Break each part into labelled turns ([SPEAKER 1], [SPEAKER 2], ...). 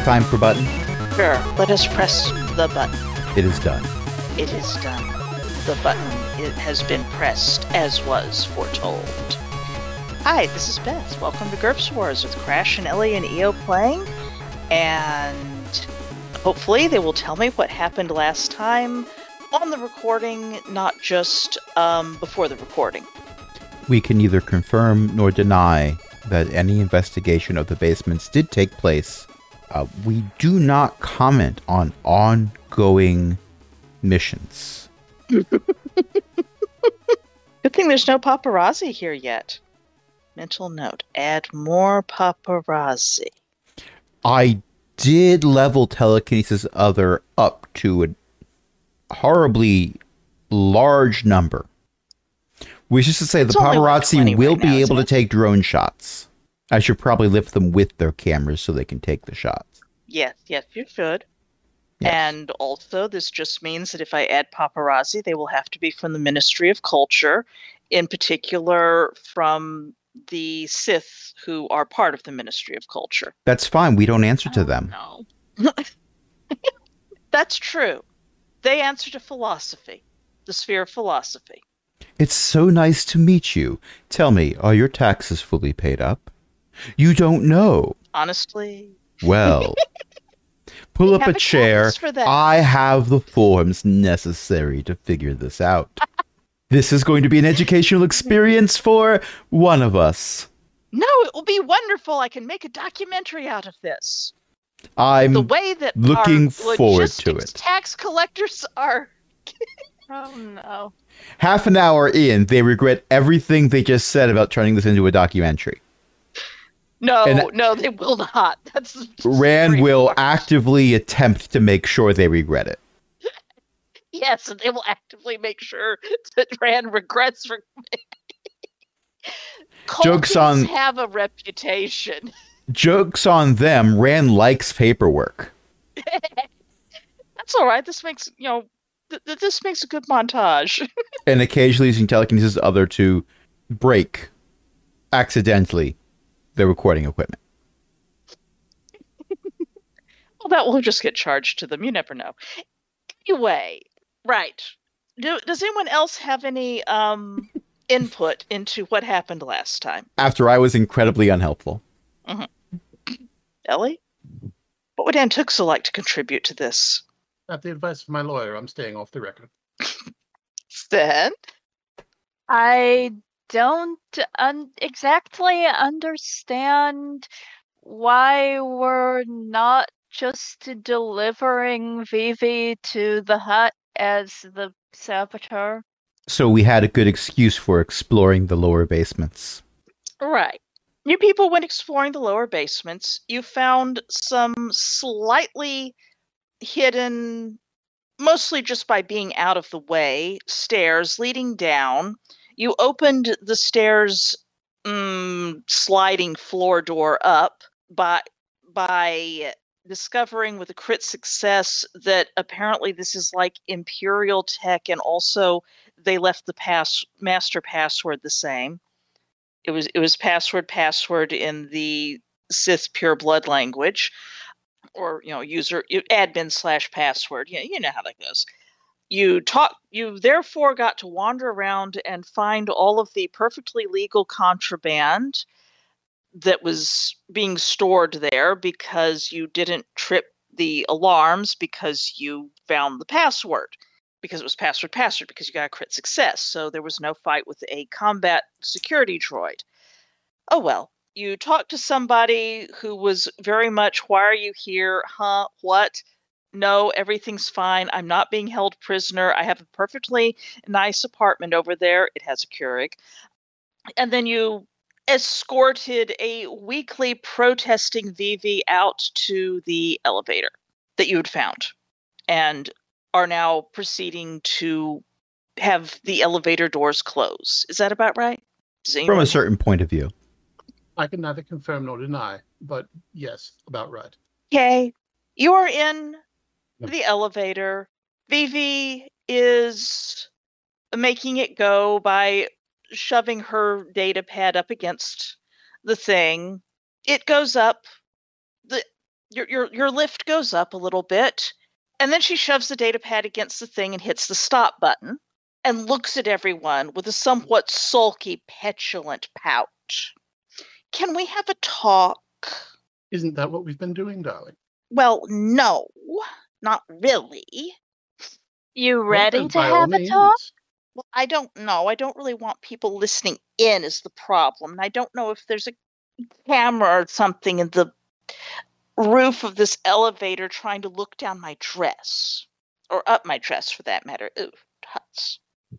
[SPEAKER 1] time for button?
[SPEAKER 2] Sure, let us press the button.
[SPEAKER 1] It is done.
[SPEAKER 2] It is done. The button it has been pressed, as was foretold. Hi, this is Beth. Welcome to GURPS Wars with Crash and Ellie and EO playing. And hopefully they will tell me what happened last time on the recording, not just before the recording.
[SPEAKER 1] We can neither confirm nor deny that any investigation of the basements did take place. We do not comment on ongoing missions.
[SPEAKER 2] Good thing there's no paparazzi here yet. Mental note, add more paparazzi.
[SPEAKER 1] I did level Telekinesis Other up to a horribly large number. Which is to say, the paparazzi will be able to take drone shots. I should probably lift them with their cameras so they can take the shots.
[SPEAKER 2] Yes, you should.
[SPEAKER 1] Yes.
[SPEAKER 2] And also, this just means that if I add paparazzi, they will have to be from the Ministry of Culture, in particular from the Sith who are part of the Ministry of Culture.
[SPEAKER 1] That's fine. We don't answer to them.
[SPEAKER 2] No. That's true. They answer to philosophy, the sphere of philosophy.
[SPEAKER 1] It's so nice to meet you. Tell me, are your taxes fully paid up? You don't know.
[SPEAKER 2] Honestly.
[SPEAKER 1] Well, pull up a chair. I have the forms necessary to figure this out. This is going to be an educational experience for one of us.
[SPEAKER 2] No, it will be wonderful. I can make a documentary out of this.
[SPEAKER 1] I'm
[SPEAKER 2] the way that
[SPEAKER 1] looking
[SPEAKER 2] our
[SPEAKER 1] forward to it.
[SPEAKER 2] Tax collectors are... Oh, no.
[SPEAKER 1] Half an hour in, they regret everything they just said about turning this into a documentary.
[SPEAKER 2] No, they will not. That's
[SPEAKER 1] Rand will actively attempt to make sure they regret it.
[SPEAKER 2] Yes, and they will actively make sure that Rand regrets.
[SPEAKER 1] Jokes on
[SPEAKER 2] have a reputation.
[SPEAKER 1] Jokes on them. Rand likes paperwork.
[SPEAKER 2] That's all right. This makes this makes a good montage.
[SPEAKER 1] And occasionally using Telekinesis Other to break accidentally the recording equipment.
[SPEAKER 2] Well, that will just get charged to them. You never know. Anyway, right. Does anyone else have any input into what happened last time?
[SPEAKER 1] After I was incredibly unhelpful.
[SPEAKER 2] Mm-hmm. Ellie? What would Antuxa like to contribute to this?
[SPEAKER 3] At the advice of my lawyer, I'm staying off the record.
[SPEAKER 2] Then?
[SPEAKER 4] I don't exactly understand why we're not just delivering Vivi to the hut as the saboteur.
[SPEAKER 1] So we had a good excuse for exploring the lower basements.
[SPEAKER 2] Right. You people went exploring the lower basements. You found some slightly hidden, mostly just by being out of the way, stairs leading down. You opened the stairs sliding floor door up by discovering with a crit success that apparently this is like Imperial tech, and also they left the master password the same. It was password in the Sith pure blood language, or user admin/password. You know how that goes. You therefore got to wander around and find all of the perfectly legal contraband that was being stored there because you didn't trip the alarms because you found the password, because it was password, because you got a crit success. So there was no fight with a combat security droid. Oh well. You talked to somebody who was very much, why are you here? Huh? What? No, everything's fine. I'm not being held prisoner. I have a perfectly nice apartment over there. It has a Keurig. And then you escorted a weakly protesting Vivi out to the elevator that you had found, and are now proceeding to have the elevator doors close. Is that about right?
[SPEAKER 1] From a certain point of view.
[SPEAKER 3] I can neither confirm nor deny, but yes, about right.
[SPEAKER 2] Okay. You are in the elevator. Vivi is making it go by shoving her data pad up against the thing. It goes up. Your lift goes up a little bit, and then she shoves the data pad against the thing and hits the stop button and looks at everyone with a somewhat sulky, petulant pout. Can we have a talk?
[SPEAKER 3] Isn't that what we've been doing, darling?
[SPEAKER 2] Well, no, not really.
[SPEAKER 4] You
[SPEAKER 3] Well,
[SPEAKER 4] ready
[SPEAKER 3] then,
[SPEAKER 4] to
[SPEAKER 3] by all
[SPEAKER 4] have a
[SPEAKER 3] means.
[SPEAKER 4] talk?
[SPEAKER 2] Well, I don't know. I don't really want people listening in is the problem. And I don't know if there's a camera or something in the roof of this elevator trying to look down my dress. Or up my dress, for that matter. Ooh, tuts.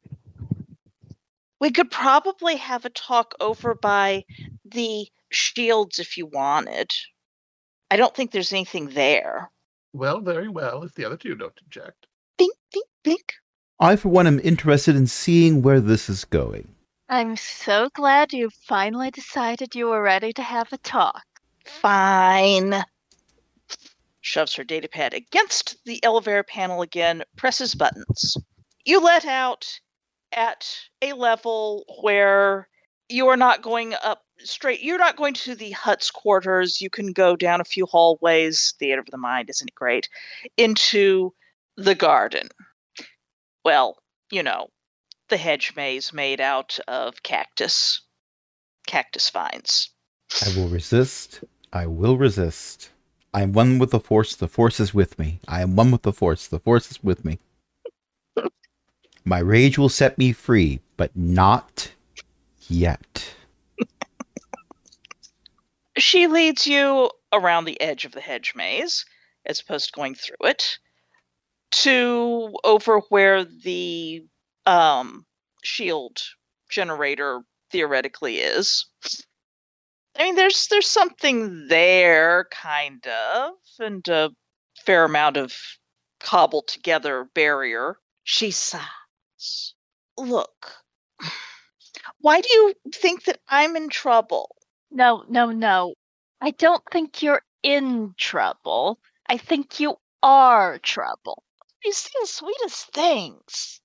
[SPEAKER 2] We could probably have a talk over by the shields if you wanted. I don't think there's anything there.
[SPEAKER 3] Well, very well, if the other two don't object.
[SPEAKER 2] Blink, blink, blink.
[SPEAKER 1] I, for one, am interested in seeing where this is going.
[SPEAKER 4] I'm so glad you finally decided you were ready to have a talk.
[SPEAKER 2] Fine. Shoves her datapad against the elevator panel again, presses buttons. You let out at a level where you are not going up straight. You're not going to the Hut's quarters. You can go down a few hallways. Theater of the mind, isn't it great? Into the garden. Well, you know, the hedge maze made out of cactus vines.
[SPEAKER 1] I will resist. I will resist. I am one with the Force is with me. I am one with the Force is with me. My rage will set me free, but not yet.
[SPEAKER 2] She leads you around the edge of the hedge maze, as opposed to going through it, to over where the shield generator theoretically is. I mean, there's something there, kind of, and a fair amount of cobbled together barrier. She sighs. Look, why do you think that I'm in trouble?
[SPEAKER 4] No. I don't think you're in trouble. I think you are trouble.
[SPEAKER 2] You see the sweetest things.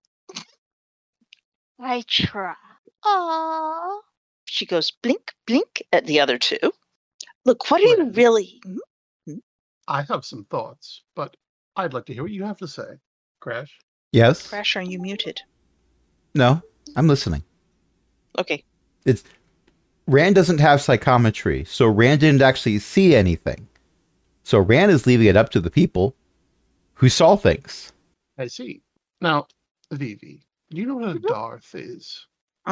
[SPEAKER 4] I try.
[SPEAKER 2] Aww. She goes blink, blink at the other two. Look, what are you really...
[SPEAKER 3] I have some thoughts, but I'd like to hear what you have to say. Crash?
[SPEAKER 1] Yes?
[SPEAKER 2] Crash, are you muted?
[SPEAKER 1] No, I'm listening.
[SPEAKER 2] Okay.
[SPEAKER 1] Rand doesn't have psychometry, so Rand didn't actually see anything. So Rand is leaving it up to the people who saw things.
[SPEAKER 3] I see. Now, Vivi, do you know what a Darth is?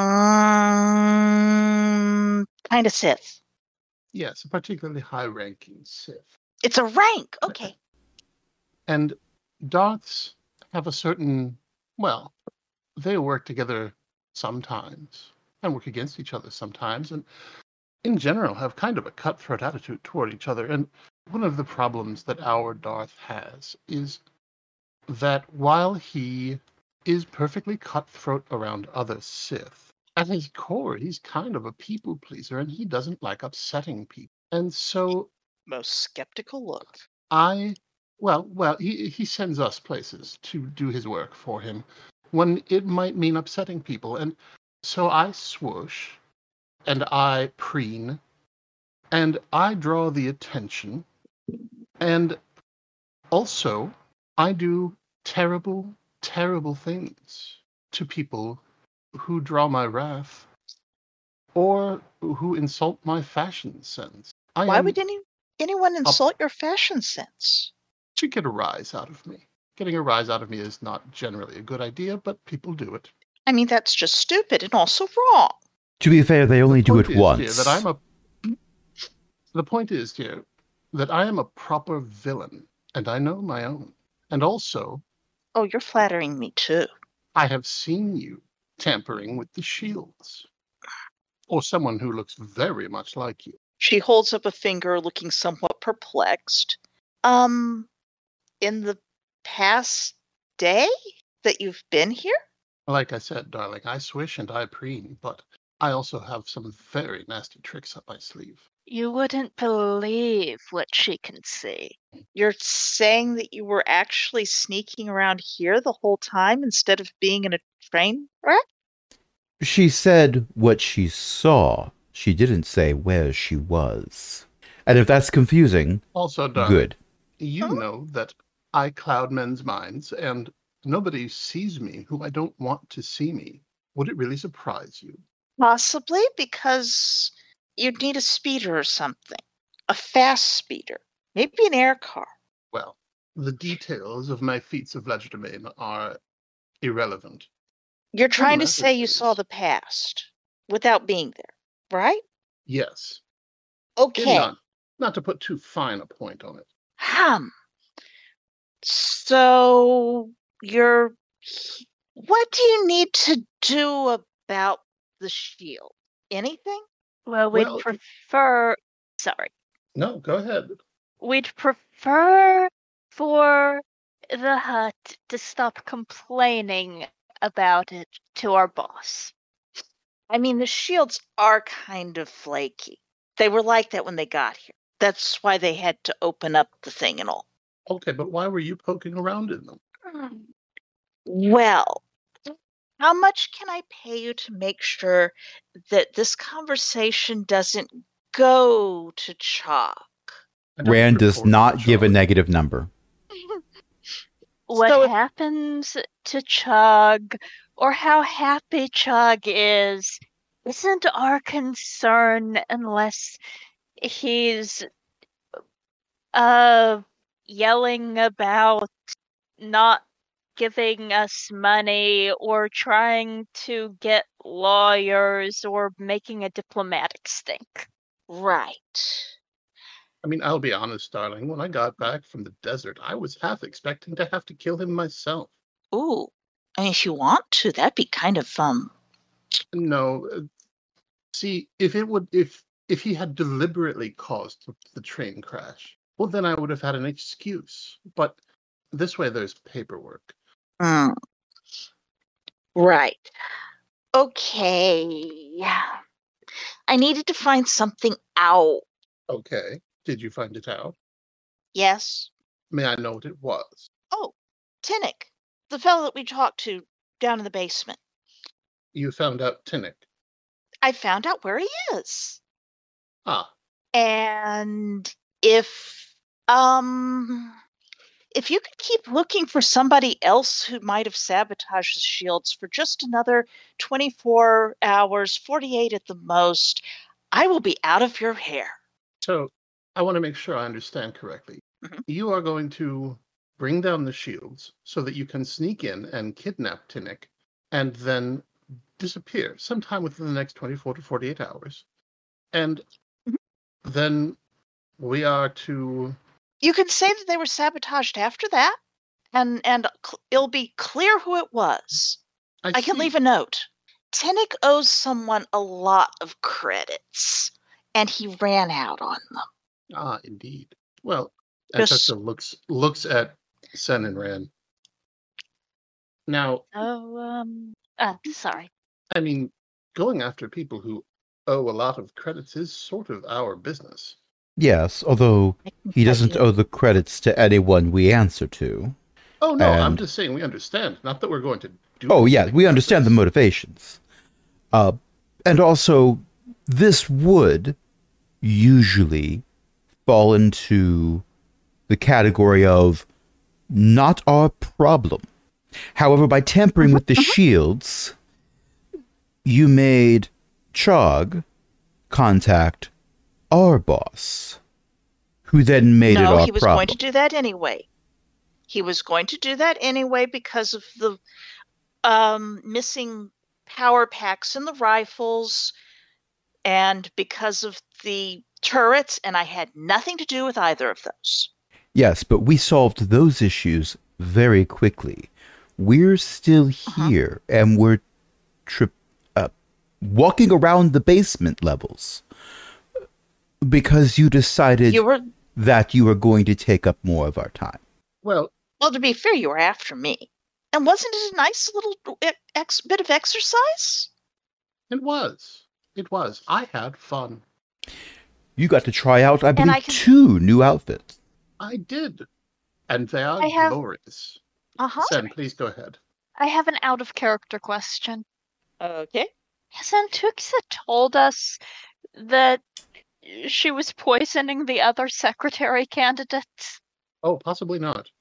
[SPEAKER 2] Kind of Sith.
[SPEAKER 3] Yes, a particularly high-ranking Sith.
[SPEAKER 2] It's a rank. Okay.
[SPEAKER 3] And Darths have a certain, well, they work together sometimes and work against each other sometimes, and in general have kind of a cutthroat attitude toward each other. And one of the problems that our Darth has is that while he is perfectly cutthroat around other Sith, at his core, he's kind of a people pleaser, and he doesn't like upsetting people. And so
[SPEAKER 2] Most skeptical look.
[SPEAKER 3] he sends us places to do his work for him when it might mean upsetting people. And so I swoosh, and I preen, and I draw the attention, and also I do terrible, terrible things to people who draw my wrath or who insult my fashion sense.
[SPEAKER 2] Why would anyone insult your fashion sense?
[SPEAKER 3] To get a rise out of me. Getting a rise out of me is not generally a good idea, but people do it.
[SPEAKER 2] I mean, that's just stupid and also wrong.
[SPEAKER 1] To be fair, they only do it once.
[SPEAKER 3] The point is, dear, that I am a proper villain, and I know my own. And also...
[SPEAKER 2] Oh, you're flattering me, too.
[SPEAKER 3] I have seen you tampering with the shields. Or someone who looks very much like you.
[SPEAKER 2] She holds up a finger, looking somewhat perplexed. In the past day that you've been here?
[SPEAKER 3] Like I said, darling, I swish and I preen, but I also have some very nasty tricks up my sleeve.
[SPEAKER 4] You wouldn't believe what she can see.
[SPEAKER 2] You're saying that you were actually sneaking around here the whole time instead of being in a train wreck?
[SPEAKER 1] She said what she saw. She didn't say where she was. And if that's confusing,
[SPEAKER 3] Also, darling,
[SPEAKER 1] good.
[SPEAKER 3] you know that I cloud men's minds, and nobody sees me who I don't want to see me. Would it really surprise you?
[SPEAKER 2] Possibly because you'd need a speeder or something. A fast speeder. Maybe an air car.
[SPEAKER 3] Well, the details of my feats of legerdemain are irrelevant.
[SPEAKER 2] You're trying to
[SPEAKER 3] matter
[SPEAKER 2] say you saw
[SPEAKER 3] is-
[SPEAKER 2] the past without being there, right?
[SPEAKER 3] Yes.
[SPEAKER 2] Okay.
[SPEAKER 3] Not to put too fine a point on it.
[SPEAKER 2] So what do you need to do about the shield? Anything?
[SPEAKER 4] Well, we'd
[SPEAKER 3] Well,
[SPEAKER 4] prefer. Sorry.
[SPEAKER 3] No, go ahead.
[SPEAKER 4] We'd prefer for the hut to stop complaining about it to our boss.
[SPEAKER 2] I mean, the shields are kind of flaky. They were like that when they got here. That's why they had to open up the thing and all.
[SPEAKER 3] Okay, but why were you poking around in them?
[SPEAKER 2] Well, how much can I pay you to make sure that this conversation doesn't go to chalk?
[SPEAKER 3] I don't
[SPEAKER 1] Rand does
[SPEAKER 3] report
[SPEAKER 1] not give a
[SPEAKER 3] charge.
[SPEAKER 1] negative number.
[SPEAKER 4] What
[SPEAKER 2] So if-
[SPEAKER 4] happens to Chug, or how happy Chug is, isn't our concern unless he's yelling about not giving us money or trying to get lawyers or making a diplomatic stink.
[SPEAKER 2] Right.
[SPEAKER 3] I mean, I'll be honest, darling. When I got back from the desert, I was half expecting to have to kill him myself.
[SPEAKER 2] Ooh. I mean, if you want to, that'd be kind of
[SPEAKER 3] No, see, if he had deliberately caused the train crash, well, then I would have had an excuse. But this way, there's paperwork.
[SPEAKER 2] Right. Okay. I needed to find something out.
[SPEAKER 3] Okay, did you find it out?
[SPEAKER 2] Yes.
[SPEAKER 3] May I know what it was?
[SPEAKER 2] Oh, Tinnick, the fellow that we talked to down in the basement.
[SPEAKER 3] You found out Tinnick.
[SPEAKER 2] I found out where he is.
[SPEAKER 3] Ah,
[SPEAKER 2] And if you could keep looking for somebody else who might have sabotaged the shields for just another 24 hours, 48 at the most, I will be out of your hair.
[SPEAKER 3] so I want to make sure I understand correctly.
[SPEAKER 2] Mhm.
[SPEAKER 3] You are going to bring down the shields so that you can sneak in and kidnap Tinnick and then disappear sometime within the next 24 to 48 hours. And
[SPEAKER 2] Mhm.
[SPEAKER 3] then we are to...
[SPEAKER 2] You can say that they were sabotaged after that, and it'll be clear who it was. I can
[SPEAKER 3] see.
[SPEAKER 2] leave a note. Tinnick owes someone a lot of credits, and he ran out on them.
[SPEAKER 3] Ah, indeed. Well,
[SPEAKER 2] Just-
[SPEAKER 3] Antessa looks at Sen and Ran. Now,
[SPEAKER 4] Sorry.
[SPEAKER 3] I mean, going after people who owe a lot of credits is sort of our business.
[SPEAKER 1] Yes, although he doesn't owe the credits to anyone we answer to.
[SPEAKER 3] Oh, no, I'm
[SPEAKER 1] And-
[SPEAKER 3] just saying we understand. Not that we're going to do
[SPEAKER 1] Oh, yeah,
[SPEAKER 3] anything
[SPEAKER 1] we
[SPEAKER 3] about
[SPEAKER 1] understand the
[SPEAKER 3] this.
[SPEAKER 1] motivations. And also, this would usually fall into the category of not our problem. However, by tampering with the shields, you made Chog contact our boss, who then made it
[SPEAKER 2] No,
[SPEAKER 1] our
[SPEAKER 2] he was
[SPEAKER 1] problem.
[SPEAKER 2] going to do that anyway. He was going to do that anyway because of the missing power packs in the rifles and because of the turrets, and I had nothing to do with either of those.
[SPEAKER 1] Yes, but we solved those issues very quickly. We're still here, and we're walking around the basement levels because you decided that you were going to take up more of our time.
[SPEAKER 3] Well,
[SPEAKER 2] to be fair, you were after me. And wasn't it a nice little bit of exercise?
[SPEAKER 3] it was. It was. I had fun.
[SPEAKER 1] You got to try out, I believe,
[SPEAKER 4] I can-
[SPEAKER 1] 2 new outfits.
[SPEAKER 3] I did. And they are
[SPEAKER 4] I have-
[SPEAKER 3] glorious.
[SPEAKER 2] Uh-huh.
[SPEAKER 3] Sen, please go ahead.
[SPEAKER 4] I have an out of character question.
[SPEAKER 2] Okay.
[SPEAKER 4] Has Antuxa told us that she was poisoning the other secretary candidates?
[SPEAKER 3] Oh, possibly not.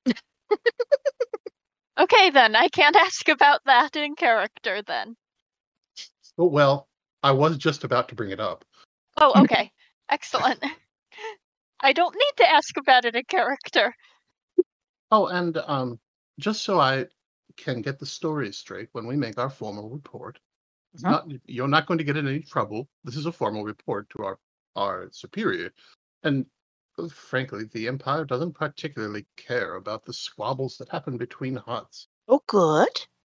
[SPEAKER 4] Okay, then. I can't ask about that in character, then.
[SPEAKER 3] Oh, well, I was just about to bring it up.
[SPEAKER 4] Oh, okay. Excellent. I don't need to ask about it in character.
[SPEAKER 3] Oh, and just so I can get the story straight when we make our formal report, you're not going to get in any trouble. This is a formal report to our superior. And frankly, the Empire doesn't particularly care about the squabbles that happen between Hutts.
[SPEAKER 2] Oh, good.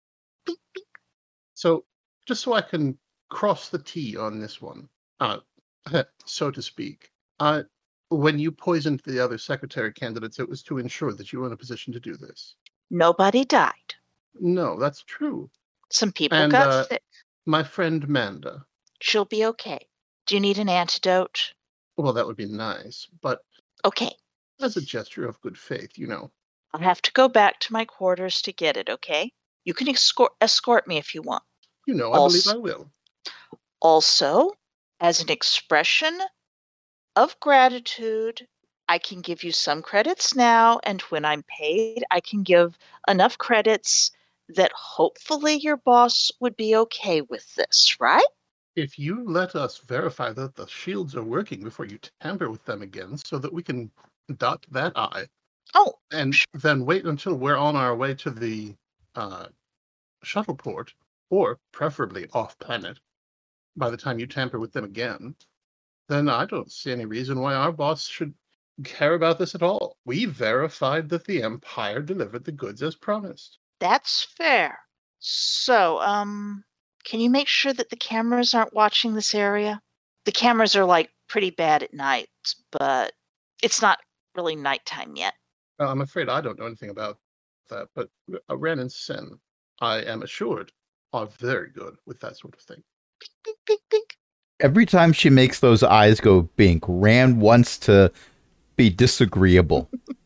[SPEAKER 3] So, just so I can cross the T on this one, so to speak, when you poisoned the other secretary candidates, it was to ensure that you were in a position to do this.
[SPEAKER 2] Nobody died.
[SPEAKER 3] No, that's true.
[SPEAKER 2] Some people got sick.
[SPEAKER 3] My friend Manda.
[SPEAKER 2] She'll be okay. Do you need an antidote?
[SPEAKER 3] Well, that would be nice, but
[SPEAKER 2] okay.
[SPEAKER 3] As a gesture of good faith,
[SPEAKER 2] I'll have to go back to my quarters to get it, okay? You can escort me if you want.
[SPEAKER 3] I believe I will.
[SPEAKER 2] Also, as an expression of gratitude, I can give you some credits now, and when I'm paid, I can give enough credits that hopefully your boss would be okay with this, right?
[SPEAKER 3] If you let us verify that the shields are working before you tamper with them again so that we can dot that I.
[SPEAKER 2] Oh.
[SPEAKER 3] And then wait until we're on our way to the shuttle port, or preferably off-planet, by the time you tamper with them again, then I don't see any reason why our boss should care about this at all. We verified that the Empire delivered the goods as promised.
[SPEAKER 2] That's fair. So, can you make sure that the cameras aren't watching this area? The cameras are, pretty bad at night, but it's not really nighttime yet.
[SPEAKER 3] I'm afraid I don't know anything about that, but Ren and Sen, I am assured, are very good with that sort of thing.
[SPEAKER 2] Bink, bink, bink, bink.
[SPEAKER 1] Every time she makes those eyes go bink, Rand wants to be disagreeable.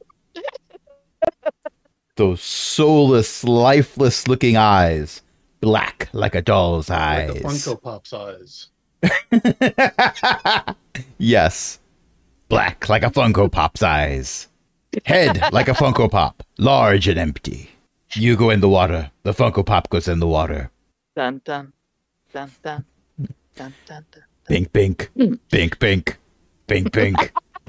[SPEAKER 1] Those soulless, lifeless-looking eyes. Black like a doll's eyes.
[SPEAKER 3] Like a Funko Pop's eyes.
[SPEAKER 1] Yes. Black like a Funko Pop's eyes. Head like a Funko Pop. Large and empty. You go in the water. The Funko Pop goes in the water.
[SPEAKER 2] Dun, dun. Dun, dun. Dun, dun, dun.
[SPEAKER 1] Bink, bink. Bink, bink. Bink, bink.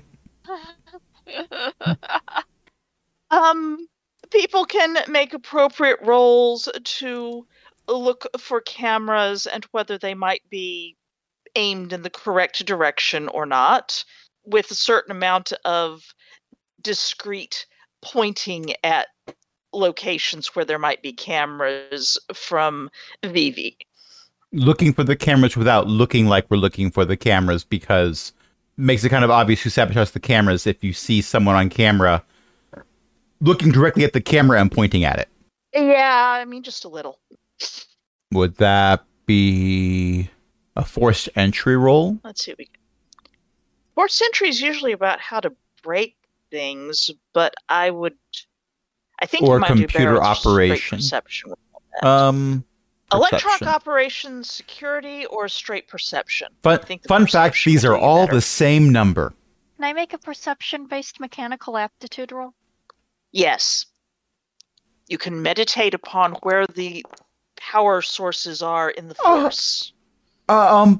[SPEAKER 2] People can make appropriate rolls to look for cameras and whether they might be aimed in the correct direction or not, with a certain amount of discrete pointing at locations where there might be cameras from Vivi.
[SPEAKER 1] Looking for the cameras without looking like we're looking for the cameras, because it makes it kind of obvious who sabotaged the cameras if you see someone on camera looking directly at the camera and pointing at it.
[SPEAKER 2] Yeah, I mean, just a little.
[SPEAKER 1] Would that be a forced entry roll?
[SPEAKER 2] Let's see. Forced entry is usually about how to break things, but I think
[SPEAKER 1] or
[SPEAKER 2] you might
[SPEAKER 1] computer
[SPEAKER 2] do better
[SPEAKER 1] operation.
[SPEAKER 2] Perception.
[SPEAKER 1] Electronic
[SPEAKER 2] operations, security, or straight perception.
[SPEAKER 1] Fun fact: these are all the same number.
[SPEAKER 4] Can I make a perception-based mechanical aptitude roll?
[SPEAKER 2] Yes. You can meditate upon where the power sources are in the Force. Hello,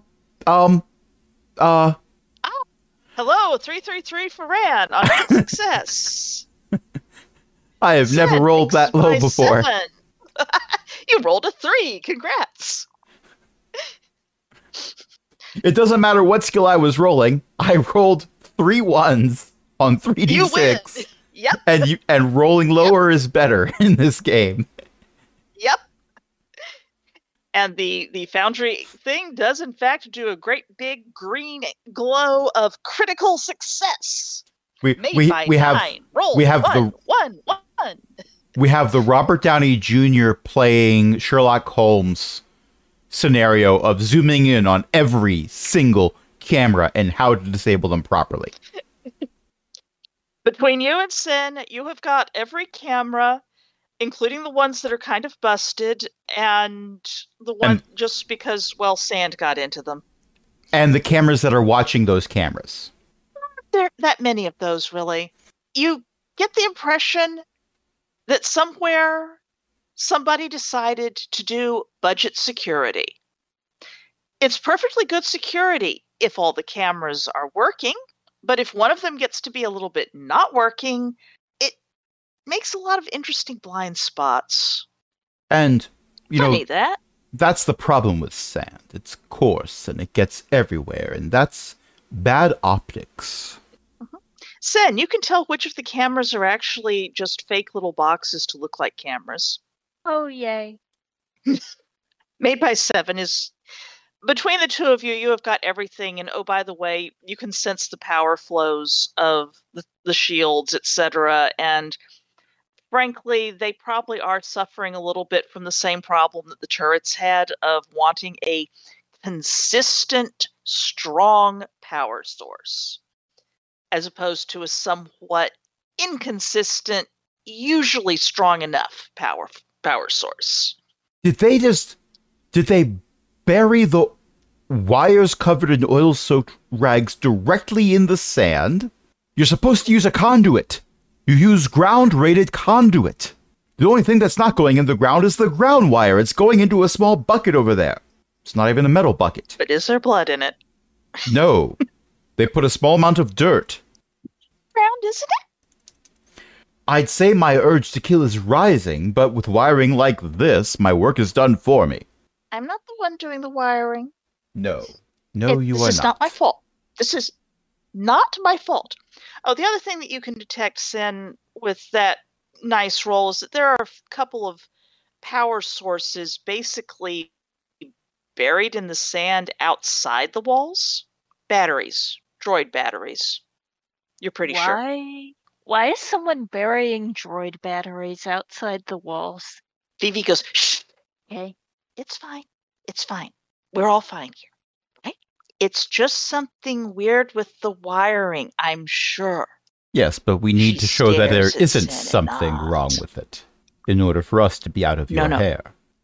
[SPEAKER 2] 333 for Ran on success.
[SPEAKER 1] I have never rolled that low before.
[SPEAKER 2] You rolled a 3. Congrats.
[SPEAKER 1] It doesn't matter what skill I was rolling. I rolled 3 1s on 3d6.
[SPEAKER 2] You win. Yep.
[SPEAKER 1] And rolling lower is better in this game.
[SPEAKER 2] Yep. And the Foundry thing does in fact do a great big green glow of critical success. We
[SPEAKER 1] have the Robert Downey Jr. playing Sherlock Holmes scenario of zooming in on every single camera and how to disable them properly.
[SPEAKER 2] Between you and Sin, you have got every camera, including the ones that are kind of busted, and the one just because, sand got into them.
[SPEAKER 1] And the cameras that are watching those cameras.
[SPEAKER 2] There aren't that many of those, really. You get the impression that somewhere somebody decided to do budget security. It's perfectly good security if all the cameras are working, but if one of them gets to be a little bit not working, it makes a lot of interesting blind spots.
[SPEAKER 1] And,
[SPEAKER 2] Funny that.
[SPEAKER 1] That's the problem with sand. It's coarse and it gets everywhere, and that's bad optics.
[SPEAKER 2] Sen, you can tell which of the cameras are actually just fake little boxes to look like cameras.
[SPEAKER 4] Oh, yay.
[SPEAKER 2] Made by Seven is... Between the two of you, you have got everything, and oh, by the way, you can sense the power flows of the shields, etc., and frankly, they probably are suffering a little bit from the same problem that the turrets had of wanting a consistent, strong power source, as opposed to a somewhat inconsistent, usually strong enough power source.
[SPEAKER 1] Did they bury the wires covered in oil-soaked rags directly in the sand? You're supposed to use a conduit. You use ground-rated conduit. The only thing that's not going in the ground is the ground wire. It's going into a small bucket over there. It's not even a metal bucket.
[SPEAKER 2] But is there blood in it?
[SPEAKER 1] No. They put a small amount of dirt.
[SPEAKER 2] Ground, isn't it?
[SPEAKER 1] I'd say my urge to kill is rising, but with wiring like this, my work is done for me.
[SPEAKER 2] I'm not the one doing the wiring.
[SPEAKER 1] No. No, you are not.
[SPEAKER 2] This is not my fault. This is not my fault. Oh, the other thing that you can detect, Sin, with that nice roll is that there are a couple of power sources basically buried in the sand outside the walls. Batteries. Droid batteries. You're pretty sure.
[SPEAKER 4] Why is someone burying droid batteries outside the walls?
[SPEAKER 2] Vivi goes, shh.
[SPEAKER 4] Okay.
[SPEAKER 2] It's fine. It's fine. We're all fine here. Right? It's just something weird with the wiring, I'm sure.
[SPEAKER 1] Yes, but we need to show that there isn't something
[SPEAKER 2] not.
[SPEAKER 1] wrong with it in order for us to be out of your hair.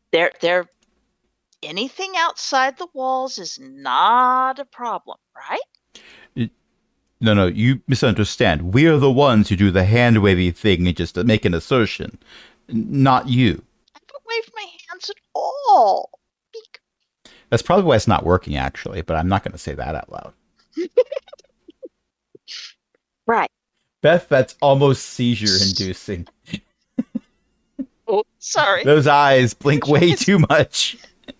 [SPEAKER 2] Anything outside the walls is not a problem, right?
[SPEAKER 1] No, you misunderstand. We're the ones who do the hand-wavy thing and just make an assertion. Not you.
[SPEAKER 2] I don't wave my hands at all. Beak.
[SPEAKER 1] That's probably why it's not working, actually, but I'm not going to say that out loud.
[SPEAKER 2] Right.
[SPEAKER 1] Beth, that's almost seizure-inducing.
[SPEAKER 2] Oh, sorry.
[SPEAKER 1] Those eyes blink way too much.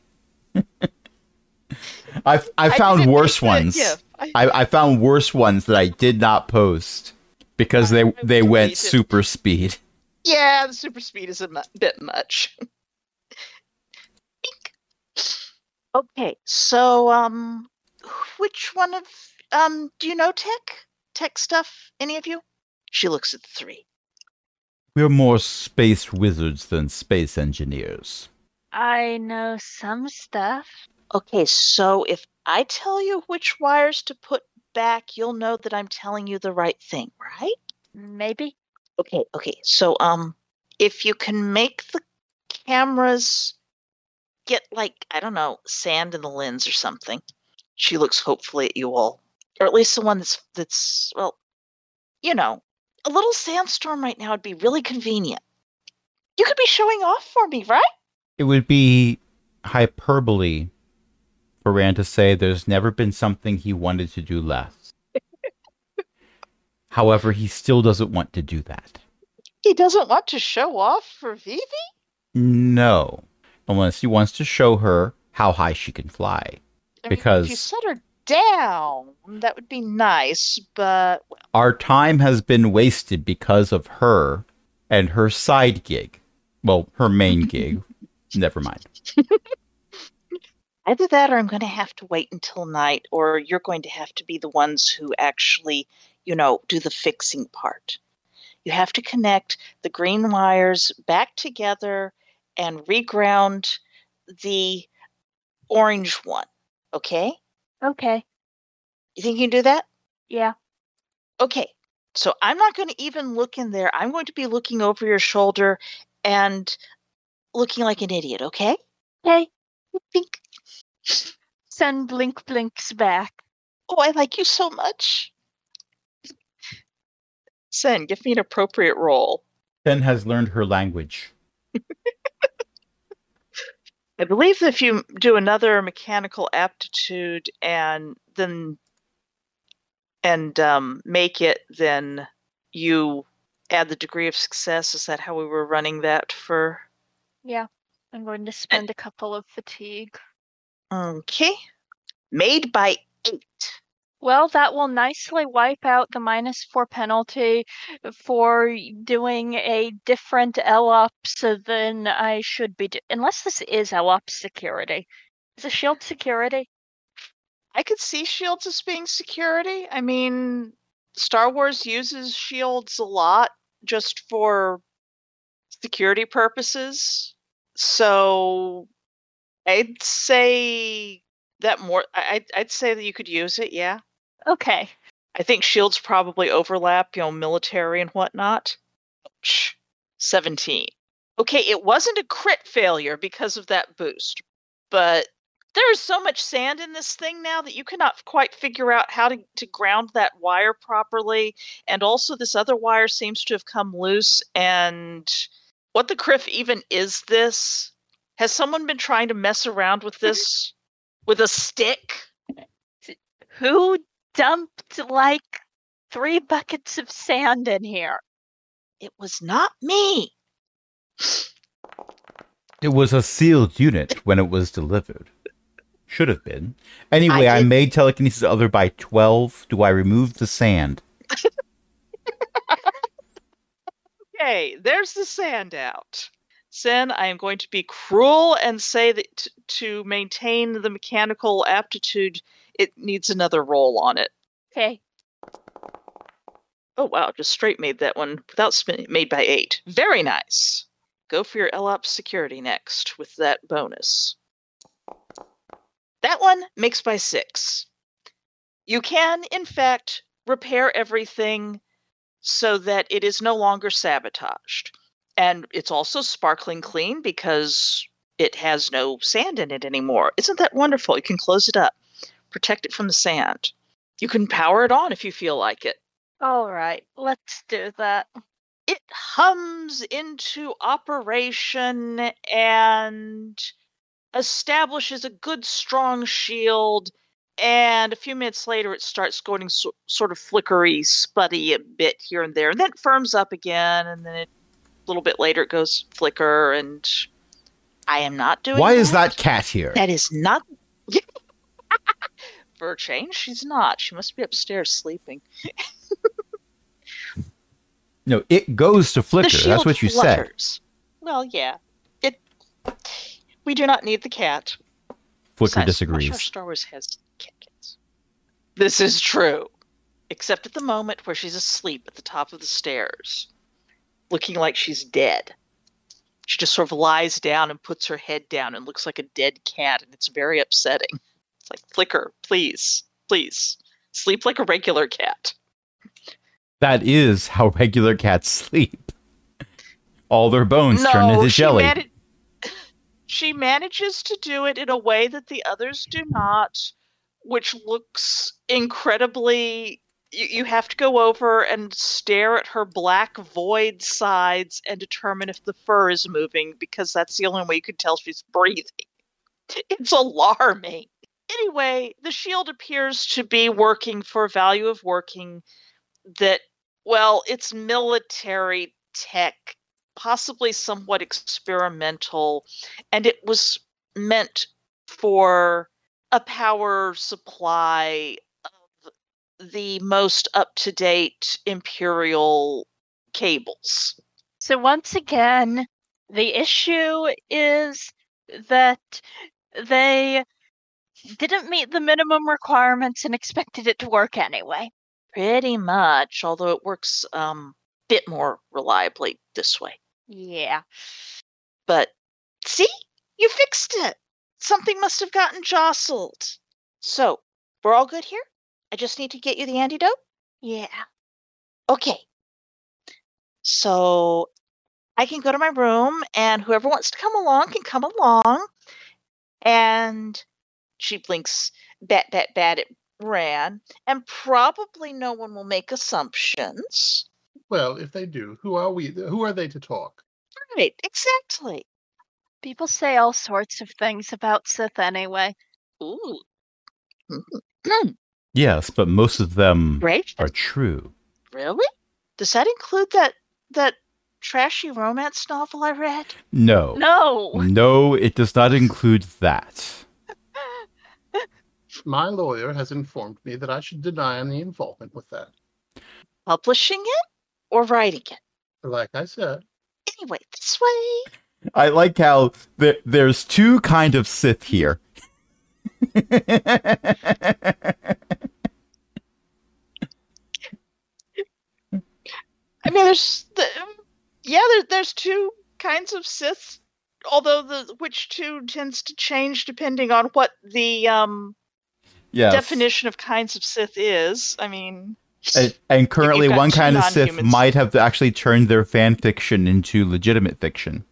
[SPEAKER 1] I found worse ones. I found worse ones that I did not post because they went super speed.
[SPEAKER 2] Yeah, the super speed is a bit much. Okay, so which one of do you know tech stuff? Any of you? She looks at the three.
[SPEAKER 1] We're more space wizards than space engineers.
[SPEAKER 4] I know some stuff.
[SPEAKER 2] Okay, so if I tell you which wires to put back, you'll know that I'm telling you the right thing, right?
[SPEAKER 4] Maybe.
[SPEAKER 2] Okay. So, if you can make the cameras get I don't know, sand in the lens or something. She looks hopefully at you all. Or at least the one that's well, a little sandstorm right now would be really convenient. You could be showing off for me, right?
[SPEAKER 1] It would be hyperbole for Rand to say there's never been something he wanted to do less. However, he still doesn't want to do that.
[SPEAKER 2] He doesn't want to show off for Vivi?
[SPEAKER 1] No. Unless he wants to show her how high she can fly. Because
[SPEAKER 2] if you set her down, that would be nice, but...
[SPEAKER 1] Our time has been wasted because of her and her side gig. Well, her main gig. Never mind.
[SPEAKER 2] Either that or I'm going to have to wait until night, or you're going to have to be the ones who actually, do the fixing part. You have to connect the green wires back together and reground the orange one. Okay?
[SPEAKER 4] Okay.
[SPEAKER 2] You think you can do that?
[SPEAKER 4] Yeah.
[SPEAKER 2] Okay. So I'm not going to even look in there. I'm going to be looking over your shoulder and looking like an idiot, okay?
[SPEAKER 4] Okay.
[SPEAKER 2] Think.
[SPEAKER 4] Sen blinks back.
[SPEAKER 2] Oh, I like you so much. Sen, give me an appropriate roll.
[SPEAKER 1] Sen has learned her language.
[SPEAKER 2] I believe that if you do another mechanical aptitude and make it, then you add the degree of success. Is that how we were running that for?
[SPEAKER 4] Yeah, I'm going to spend a couple of fatigue.
[SPEAKER 2] Okay. Made by 8.
[SPEAKER 4] Well, that will nicely wipe out the -4 penalty for doing a different LOPS than I should be unless this is LOPS security. Is it shield security?
[SPEAKER 2] I could see shields as being security. I mean, Star Wars uses shields a lot just for security purposes. So I'd say that more. I'd say that you could use it. Yeah.
[SPEAKER 4] Okay.
[SPEAKER 2] I think shields probably overlap, military and whatnot. 17. Okay, it wasn't a crit failure because of that boost, but there is so much sand in this thing now that you cannot quite figure out how to ground that wire properly. And also this other wire seems to have come loose. And what the criff even is this? Has someone been trying to mess around with this with a stick?
[SPEAKER 4] Who dumped like 3 buckets of sand in here?
[SPEAKER 2] It was not me.
[SPEAKER 1] It was a sealed unit when it was delivered. Should have been. Anyway, I made telekinesis other by 12. Do I remove the sand?
[SPEAKER 2] Okay, there's the sand out. Sen, I am going to be cruel and say that to maintain the mechanical aptitude, it needs another roll on it.
[SPEAKER 4] Okay.
[SPEAKER 2] Oh, wow, just straight made that one without spinning. Made by 8. Very nice. Go for your LOPS security next with that bonus. That one makes by 6. You can, in fact, repair everything so that it is no longer sabotaged. And it's also sparkling clean because it has no sand in it anymore. Isn't that wonderful? You can close it up, protect it from the sand. You can power it on if you feel like it.
[SPEAKER 4] All right, let's do that.
[SPEAKER 2] It hums into operation and establishes a good, strong shield. And a few minutes later, it starts going sort of flickery, sputty a bit here and there. And then it firms up again, and then a little bit later it goes flicker, and I am not doing
[SPEAKER 1] Why
[SPEAKER 2] that.
[SPEAKER 1] is that cat here?
[SPEAKER 2] That is not... For a change, she's not. She must be upstairs sleeping.
[SPEAKER 1] No, it goes to flicker. That's what you
[SPEAKER 2] flutters.
[SPEAKER 1] said.
[SPEAKER 2] Well, yeah. We do not need the cat.
[SPEAKER 1] Flicker
[SPEAKER 2] Besides,
[SPEAKER 1] disagrees.
[SPEAKER 2] I'm not sure Star Wars has cats. This is true. Except at the moment where she's asleep at the top of the stairs, looking like she's dead. She just sort of lies down and puts her head down and looks like a dead cat, and it's very upsetting. It's like, Flicker, please, please, sleep like a regular cat.
[SPEAKER 1] That is how regular cats sleep. All their bones turn into jelly.
[SPEAKER 2] She manages to do it in a way that the others do not, which looks incredibly... You have to go over and stare at her black void sides and determine if the fur is moving, because that's the only way you can tell she's breathing. It's alarming. Anyway, the shield appears to be working for a value of working that, well, it's military tech, possibly somewhat experimental, and it was meant for a power supply of the most up-to-date Imperial cables.
[SPEAKER 4] So once again, the issue is that they didn't meet the minimum requirements and expected it to work anyway.
[SPEAKER 2] Pretty much, although it works bit more reliably this way.
[SPEAKER 4] Yeah.
[SPEAKER 2] But see, you fixed it. Something must have gotten jostled. So, we're all good here? I just need to get you the antidote?
[SPEAKER 4] Yeah.
[SPEAKER 2] Okay. So, I can go to my room, and whoever wants to come along can come along. And she blinks bad at Ran, and probably no one will make assumptions.
[SPEAKER 3] Well, if they do, who are they to talk?
[SPEAKER 2] Right, exactly.
[SPEAKER 4] People say all sorts of things about Sith anyway.
[SPEAKER 2] Ooh.
[SPEAKER 1] Yes, but most of them
[SPEAKER 2] Great.
[SPEAKER 1] are true.
[SPEAKER 2] Really? Does that include that trashy romance novel I read?
[SPEAKER 1] No.
[SPEAKER 4] No.
[SPEAKER 1] No, it does not include that.
[SPEAKER 3] My lawyer has informed me that I should deny any involvement with that.
[SPEAKER 2] Publishing it or writing it?
[SPEAKER 3] Like I said.
[SPEAKER 2] Anyway, this way.
[SPEAKER 1] I like how there's two kind of Sith here.
[SPEAKER 2] I mean, there's two kinds of Sith, although which two tends to change depending on what the
[SPEAKER 1] Yes.
[SPEAKER 2] definition of kinds of Sith is. I mean,
[SPEAKER 1] and currently
[SPEAKER 2] you've got
[SPEAKER 1] one
[SPEAKER 2] two
[SPEAKER 1] kind of Sith
[SPEAKER 2] non-humans.
[SPEAKER 1] might have actually turned their fan fiction into legitimate fiction.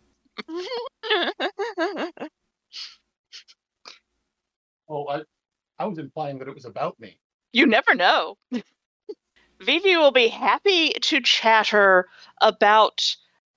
[SPEAKER 3] Oh, I was implying that it was about me.
[SPEAKER 2] You never know. Vivi will be happy to chatter about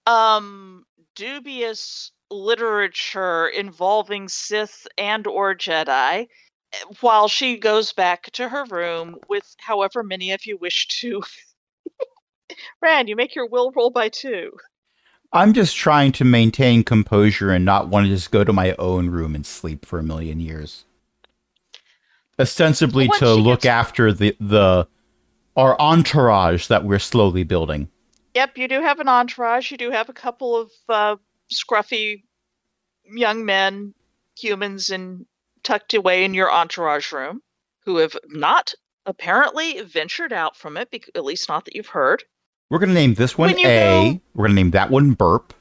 [SPEAKER 2] dubious literature involving Sith and or Jedi while she goes back to her room with however many of you wish to. Rand, you make your will roll by 2.
[SPEAKER 1] I'm just trying to maintain composure and not want to just go to my own room and sleep for a million years. Ostensibly
[SPEAKER 2] Once
[SPEAKER 1] to
[SPEAKER 2] she
[SPEAKER 1] look
[SPEAKER 2] gets-
[SPEAKER 1] after our entourage that we're slowly building.
[SPEAKER 2] Yep, you do have an entourage. You do have a couple of scruffy young men, humans, tucked away in your entourage room who have not apparently ventured out from it, at least not that you've heard.
[SPEAKER 1] We're going to name this one
[SPEAKER 2] When you
[SPEAKER 1] A.
[SPEAKER 2] go-
[SPEAKER 1] We're going to name that one Burp.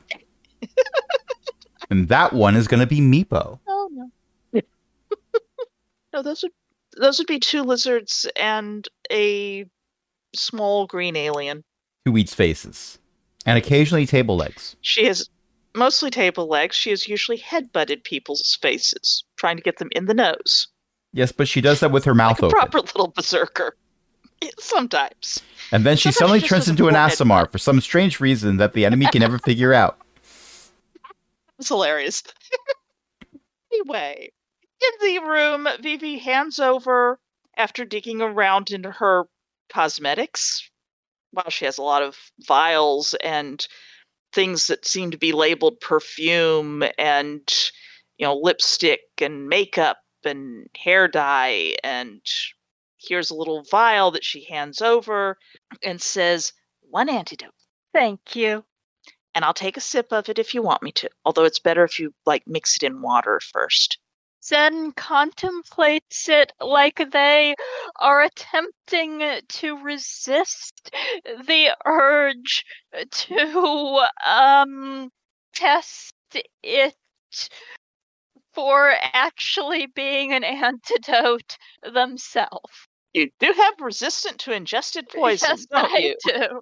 [SPEAKER 1] And that one is going to be Meepo.
[SPEAKER 2] Oh, no. No, those would be 2 lizards and a small green alien.
[SPEAKER 1] Who eats faces. And occasionally table legs.
[SPEAKER 2] She has mostly table legs. She has usually headbutted people's faces, trying to get them in the nose.
[SPEAKER 1] Yes, but she does that with her mouth
[SPEAKER 2] Like a
[SPEAKER 1] open.
[SPEAKER 2] proper little berserker. Sometimes.
[SPEAKER 1] And then she
[SPEAKER 2] Sometimes
[SPEAKER 1] suddenly
[SPEAKER 2] she just
[SPEAKER 1] turns
[SPEAKER 2] does a
[SPEAKER 1] into an
[SPEAKER 2] forehead
[SPEAKER 1] Asimar for some strange reason that the enemy can never figure out.
[SPEAKER 2] It's hilarious. Anyway, in the room, Vivi hands over, after digging around into her cosmetics, while she has a lot of vials and things that seem to be labeled perfume and, lipstick and makeup and hair dye, and here's a little vial that she hands over and says, 1 antidote.
[SPEAKER 4] Thank you.
[SPEAKER 2] And I'll take a sip of it if you want me to. Although it's better if you mix it in water first.
[SPEAKER 4] Zen contemplates it like they are attempting to resist the urge to test it for actually being an antidote themselves.
[SPEAKER 2] You do have resistant to ingested poison,
[SPEAKER 4] Yes,
[SPEAKER 2] don't
[SPEAKER 4] I
[SPEAKER 2] you?
[SPEAKER 4] do.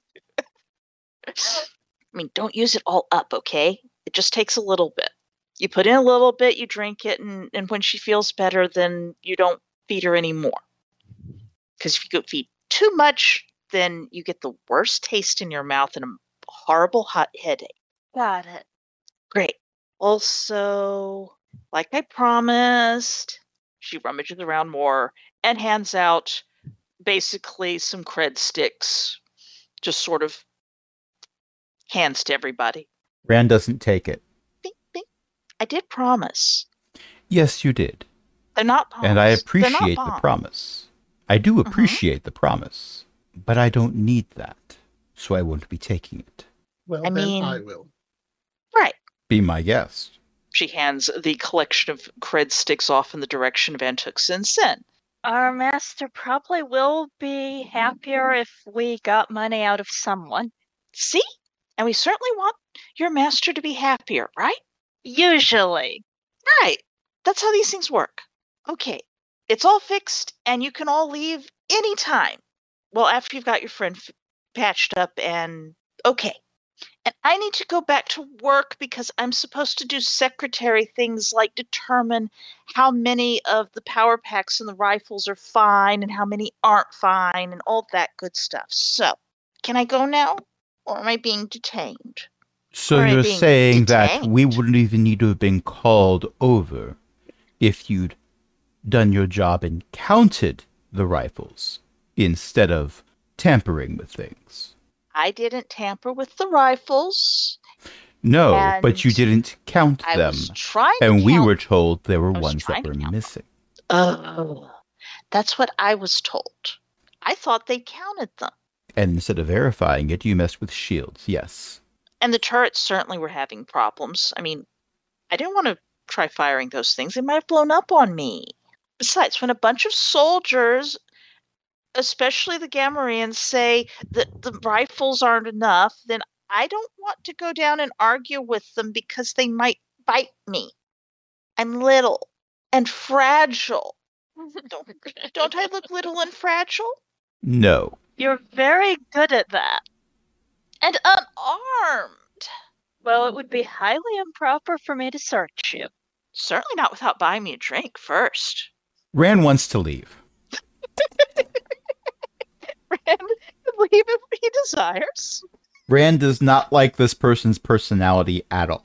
[SPEAKER 2] I mean, don't use it all up, okay? It just takes a little bit. You put in a little bit, you drink it, and when she feels better, then you don't feed her anymore. Because if you feed too much, then you get the worst taste in your mouth and a horrible hot headache.
[SPEAKER 4] Got it.
[SPEAKER 2] Great. Also, like I promised, she rummages around more and hands out basically some cred sticks, just sort of hands to everybody.
[SPEAKER 1] Rand doesn't take it.
[SPEAKER 2] Bing, bing. I did promise.
[SPEAKER 1] Yes, you did.
[SPEAKER 2] They're not bombs.
[SPEAKER 1] And I
[SPEAKER 2] They're not
[SPEAKER 1] appreciate the
[SPEAKER 2] bombs.
[SPEAKER 1] promise. I do appreciate the promise. But I don't need that. So I won't be taking it.
[SPEAKER 3] Well,
[SPEAKER 2] I
[SPEAKER 3] then
[SPEAKER 2] mean-
[SPEAKER 3] I will.
[SPEAKER 2] Right.
[SPEAKER 1] Be my guest.
[SPEAKER 2] She hands the collection of cred sticks off in the direction of Antux and Sin.
[SPEAKER 4] Our master probably will be happier if we got money out of someone.
[SPEAKER 2] See? And we certainly want your master to be happier, right?
[SPEAKER 4] Usually.
[SPEAKER 2] Right. That's how these things work. Okay. It's all fixed, and you can all leave anytime. Well, after you've got your friend patched up and okay. And I need to go back to work because I'm supposed to do secretary things like determine how many of the power packs and the rifles are fine and how many aren't fine and all that good stuff. So, can I go now? Or am I being detained?
[SPEAKER 1] So
[SPEAKER 2] Or am I
[SPEAKER 1] you're
[SPEAKER 2] being
[SPEAKER 1] saying that
[SPEAKER 2] detained?
[SPEAKER 1] we wouldn't even need to have been called over if you'd done your job and counted the rifles instead of tampering with things?
[SPEAKER 2] I didn't tamper with the rifles.
[SPEAKER 1] No, but
[SPEAKER 2] And
[SPEAKER 1] you didn't count
[SPEAKER 2] I
[SPEAKER 1] them.
[SPEAKER 2] was trying to
[SPEAKER 1] And we
[SPEAKER 2] count.
[SPEAKER 1] were told there were
[SPEAKER 2] I was
[SPEAKER 1] ones that
[SPEAKER 2] trying to
[SPEAKER 1] were
[SPEAKER 2] count them.
[SPEAKER 1] missing.
[SPEAKER 2] Oh, that's what I was told. I thought they counted them.
[SPEAKER 1] And instead of verifying it, you messed with shields, yes.
[SPEAKER 2] And the turrets certainly were having problems. I mean, I didn't want to try firing those things. They might have blown up on me. Besides, when a bunch of soldiers, especially the Gamorreans, say that the rifles aren't enough, then I don't want to go down and argue with them because they might bite me. I'm little and fragile. Don't I look little and fragile?
[SPEAKER 1] No.
[SPEAKER 4] You're very good at that.
[SPEAKER 2] And unarmed.
[SPEAKER 4] Well, it would be highly improper for me to search you.
[SPEAKER 2] Certainly not without buying me a drink first.
[SPEAKER 1] Rand wants to leave.
[SPEAKER 2] Rand can leave if he desires.
[SPEAKER 1] Rand does not like this person's personality at all.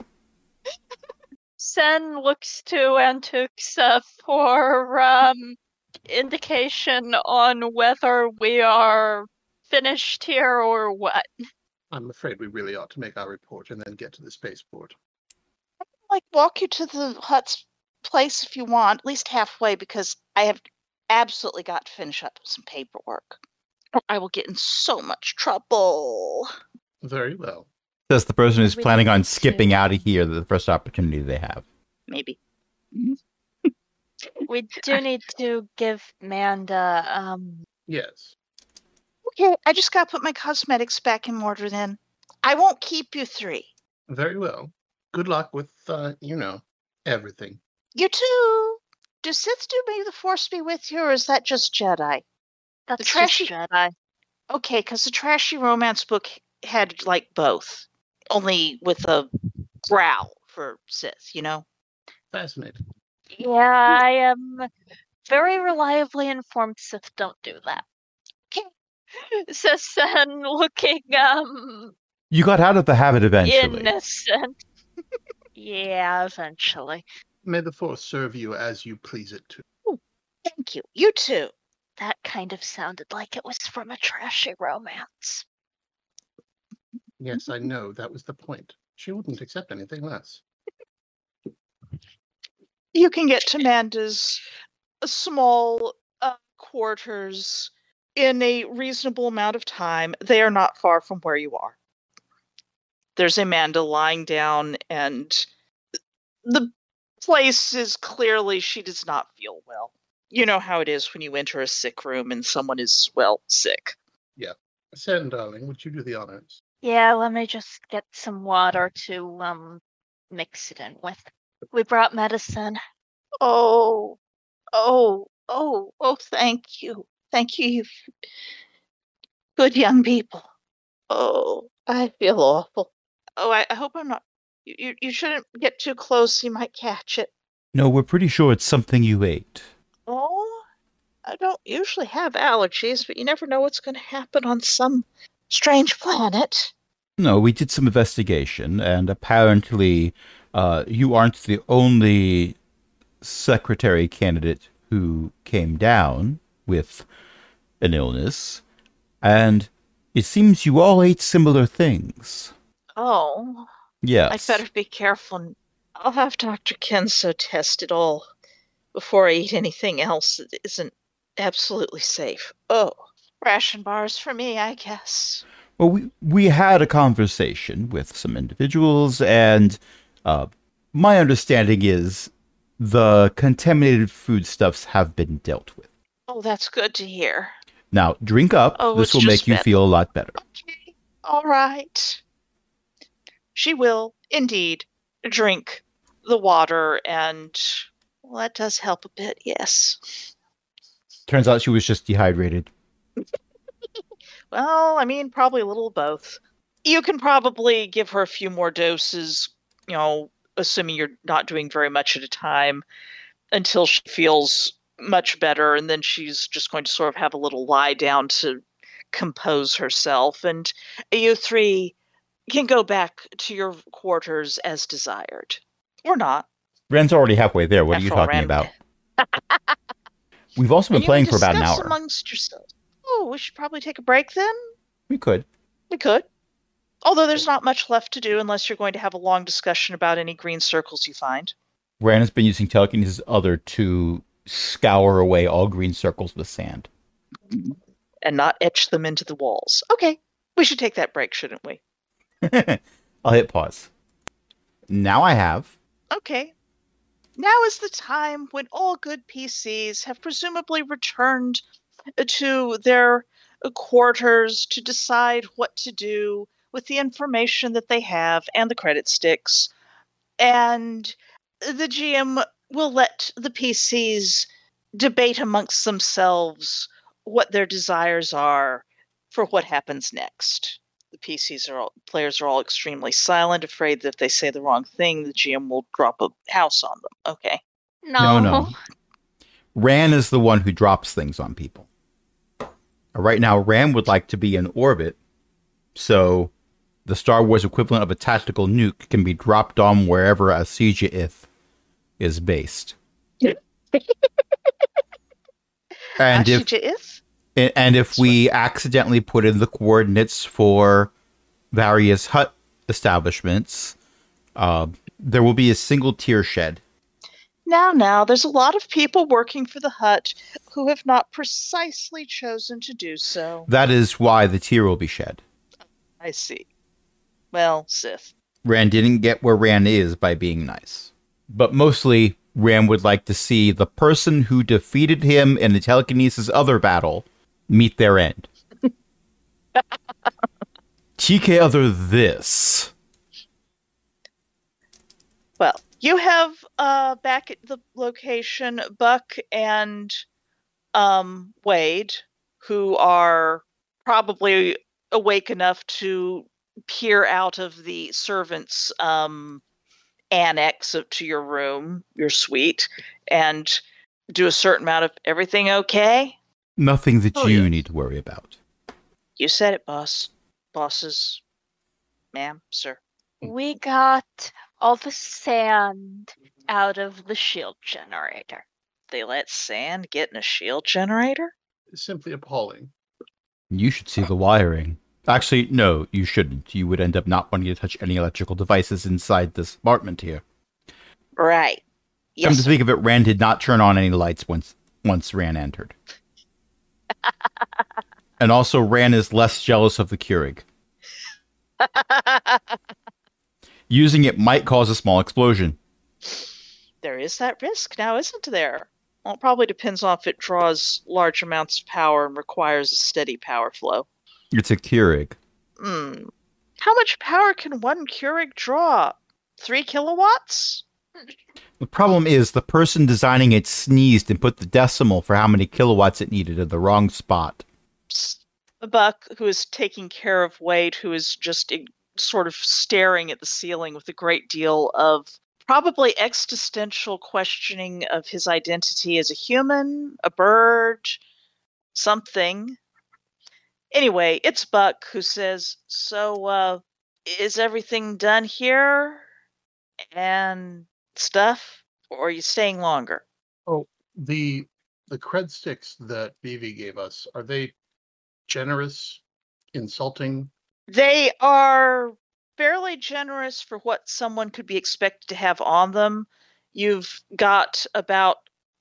[SPEAKER 4] Sen looks to Antuxa for indication on whether we are finished here or what.
[SPEAKER 3] I'm afraid we really ought to make our report and then get to the spaceport.
[SPEAKER 2] Like, walk you to the hut's place if you want, at least halfway, because I have absolutely got to finish up some paperwork. Or I will get in so much trouble.
[SPEAKER 3] Very well.
[SPEAKER 1] Says the person who's
[SPEAKER 4] We
[SPEAKER 1] planning on
[SPEAKER 4] need
[SPEAKER 1] skipping
[SPEAKER 4] to-
[SPEAKER 1] out of here the first opportunity they have.
[SPEAKER 2] Maybe.
[SPEAKER 4] We do need to give Manda,
[SPEAKER 3] Yes.
[SPEAKER 2] Okay, I just gotta put my cosmetics back in order then. I won't keep you three.
[SPEAKER 3] Very well. Good luck with, everything.
[SPEAKER 2] You too. Do Sith do May the Force be with you, or is that just Jedi?
[SPEAKER 4] that's
[SPEAKER 2] The
[SPEAKER 4] just
[SPEAKER 2] trashy-
[SPEAKER 4] Jedi.
[SPEAKER 2] Okay, because the trashy romance book had, like, both. Only with a growl for Sith, you know?
[SPEAKER 3] Fascinating.
[SPEAKER 4] Yeah, I am very reliably informed Sith don't do that. Says Sen looking,
[SPEAKER 1] You got out of the habit eventually.
[SPEAKER 4] innocent. Yeah, eventually.
[SPEAKER 3] May the Force serve you as you please it to.
[SPEAKER 2] Thank you. You too.
[SPEAKER 4] That kind of sounded like it was from a trashy romance.
[SPEAKER 3] Yes, I know, that was the point. She wouldn't accept anything less.
[SPEAKER 2] You can get to Manda's small quarters in a reasonable amount of time. They are not far from where you are. There's Amanda lying down, and the place is clearly she does not feel well. You know how it is when you enter a sick room and someone is, well, sick.
[SPEAKER 3] Sen, darling, would you do the honors?
[SPEAKER 4] Yeah, let me just get some water to mix it in with. We brought medicine.
[SPEAKER 2] Oh, thank you. Thank you, you good young people. Oh, I feel awful. Oh, I hope I'm not. You shouldn't get too close. You might catch it.
[SPEAKER 1] No, we're pretty sure it's something you ate.
[SPEAKER 2] Oh, I don't usually have allergies, but you never know what's going to happen on some strange planet.
[SPEAKER 1] No, we did some investigation, and apparently you aren't the only secretary candidate who came down with an illness, and it seems you all ate similar things.
[SPEAKER 2] Oh,
[SPEAKER 1] Yes.
[SPEAKER 2] I'd better be careful. I'll have Dr. Kenso test it all before I eat anything else that isn't absolutely safe. Oh, ration bars for me, I guess.
[SPEAKER 1] Well, we had a conversation with some individuals, and my understanding is the contaminated foodstuffs have been dealt with.
[SPEAKER 2] Oh, that's good to hear.
[SPEAKER 1] Now, drink up.
[SPEAKER 2] Oh,
[SPEAKER 1] This
[SPEAKER 2] it's
[SPEAKER 1] will
[SPEAKER 2] just
[SPEAKER 1] make you
[SPEAKER 2] bad.
[SPEAKER 1] feel a lot better.
[SPEAKER 2] Okay, all right. She will, indeed, drink the water, and well, that does help a bit, yes.
[SPEAKER 1] Turns out she was just dehydrated.
[SPEAKER 2] Well, I mean, probably a little of both. You can probably give her a few more doses, assuming you're not doing very much at a time, until she feels much better, and then she's just going to sort of have a little lie down to compose herself, and you three can go back to your quarters as desired. Or not.
[SPEAKER 1] Ren's already halfway there. What are you
[SPEAKER 2] After all,
[SPEAKER 1] talking
[SPEAKER 2] Ren-
[SPEAKER 1] about? We've also been
[SPEAKER 2] And you
[SPEAKER 1] playing
[SPEAKER 2] may
[SPEAKER 1] for about an
[SPEAKER 2] discuss
[SPEAKER 1] hour.
[SPEAKER 2] amongst yourselves. Oh, we should probably take a break then?
[SPEAKER 1] We could.
[SPEAKER 2] We could. Although there's not much left to do unless you're going to have a long discussion about any green circles you find.
[SPEAKER 1] Ran has been using telekinesis other to scour away all green circles with sand.
[SPEAKER 2] And not etch them into the walls. Okay, we should take that break, shouldn't we?
[SPEAKER 1] I'll hit pause. Now I have.
[SPEAKER 2] Okay. Now is the time when all good PCs have presumably returned to their quarters to decide what to do with the information that they have and the credit sticks. And the GM will let the PCs debate amongst themselves what their desires are for what happens next. The players are all extremely silent, afraid that if they say the wrong thing, the GM will drop a house on them. Okay.
[SPEAKER 1] No. Ran is the one who drops things on people. Right now, Ran would like to be in orbit, so the Star Wars equivalent of a tactical nuke can be dropped on wherever Asija Ith is based. And if we accidentally put in the coordinates for various hut establishments, there will be a single tier shed.
[SPEAKER 2] Now, there's a lot of people working for the hut who have not precisely chosen to do so.
[SPEAKER 1] That is why the tier will be shed.
[SPEAKER 2] I see. Well, Sith.
[SPEAKER 1] Ran didn't get where Ran is by being nice. But mostly, Ran would like to see the person who defeated him in the telekinesis other battle meet their end. TK other this.
[SPEAKER 2] Well, you have back at the location Buck and Wade, who are probably awake enough to peer out of the servants' annex to your room, your suite, and do a certain amount of everything okay?
[SPEAKER 1] Nothing that you need to worry about.
[SPEAKER 2] You said it, boss. Bosses. Ma'am, sir.
[SPEAKER 4] We got all the sand out of the shield generator.
[SPEAKER 2] They let sand get in a shield generator?
[SPEAKER 3] It's simply appalling.
[SPEAKER 1] You should see the wiring. Actually, no, you shouldn't. You would end up not wanting to touch any electrical devices inside this apartment here.
[SPEAKER 2] Right. Yes.
[SPEAKER 1] Come to speak of it, Rand did not turn on any lights once Rand entered. And also, Rand is less jealous of the Keurig. Using it might cause a small explosion.
[SPEAKER 2] There is that risk now, isn't there? Well, it probably depends on if it draws large amounts of power and requires a steady power flow.
[SPEAKER 1] It's a Keurig.
[SPEAKER 2] How much power can one Keurig draw? 3 kilowatts?
[SPEAKER 1] The problem is the person designing it sneezed and put the decimal for how many kilowatts it needed in the wrong spot.
[SPEAKER 2] Buck, who is taking care of Wade, who is just sort of staring at the ceiling with a great deal of probably existential questioning of his identity as a human, a bird, something. Anyway, it's Buck who says, so, is everything done here? And stuff? Or are you staying longer?
[SPEAKER 3] Oh, the cred sticks that BV gave us, are they generous, insulting?
[SPEAKER 2] They are fairly generous for what someone could be expected to have on them. You've got about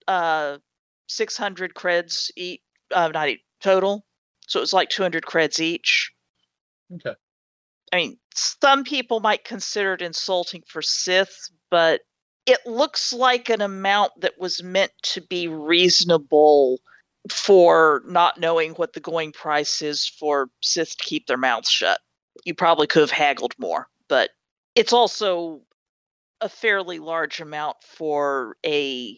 [SPEAKER 2] 600 creds each, total. So it was like 200 creds each.
[SPEAKER 3] Okay.
[SPEAKER 2] I mean, some people might consider it insulting for Sith, but it looks like an amount that was meant to be reasonable for not knowing what the going price is for Sith to keep their mouths shut. You probably could have haggled more, but it's also a fairly large amount for a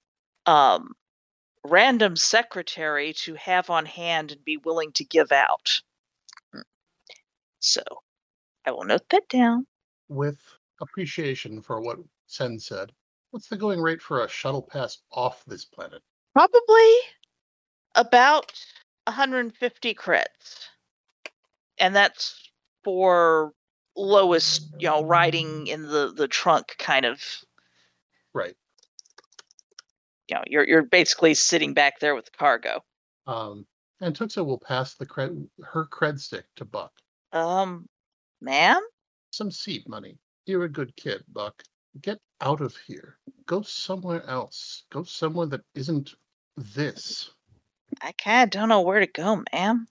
[SPEAKER 2] random secretary to have on hand and be willing to give out. So I will note that down.
[SPEAKER 3] With appreciation for what Sen said, what's the going rate for a shuttle pass off this planet?
[SPEAKER 2] Probably about 150 crits. And that's for lowest, riding in the trunk kind of.
[SPEAKER 3] Right.
[SPEAKER 2] You're basically sitting back there with the cargo.
[SPEAKER 3] And Tuxa will pass her cred stick to Buck.
[SPEAKER 2] Ma'am?
[SPEAKER 3] Some seed money. You're a good kid, Buck. Get out of here. Go somewhere else. Go somewhere that isn't this.
[SPEAKER 2] I kind of don't know where to go, ma'am.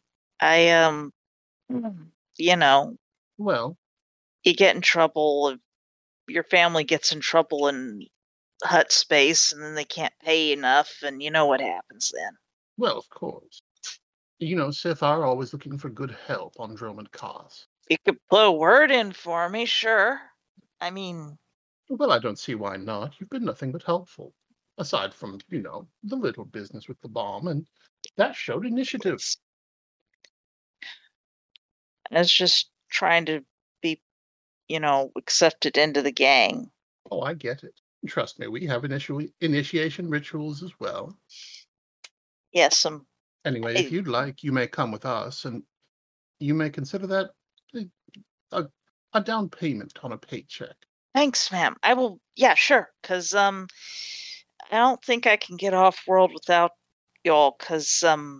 [SPEAKER 3] Well,
[SPEAKER 2] you get in trouble. Your family gets in trouble in hut space, and then they can't pay enough, and you know what happens then.
[SPEAKER 3] Well, of course. Sith are always looking for good help on Dromund Kaas.
[SPEAKER 2] You could put a word in for me, sure. I mean...
[SPEAKER 3] Well, I don't see why not. You've been nothing but helpful. Aside from, the little business with the bomb, and that showed initiative.
[SPEAKER 2] I was just trying to be, accepted into the gang.
[SPEAKER 3] Oh, I get it. Trust me, we have initiation rituals as well.
[SPEAKER 2] Yes,
[SPEAKER 3] Anyway, if you'd like, you may come with us, and you may consider that a down payment on a paycheck.
[SPEAKER 2] Thanks, ma'am. I will. Yeah, sure. Because I don't think I can get off world without y'all. Because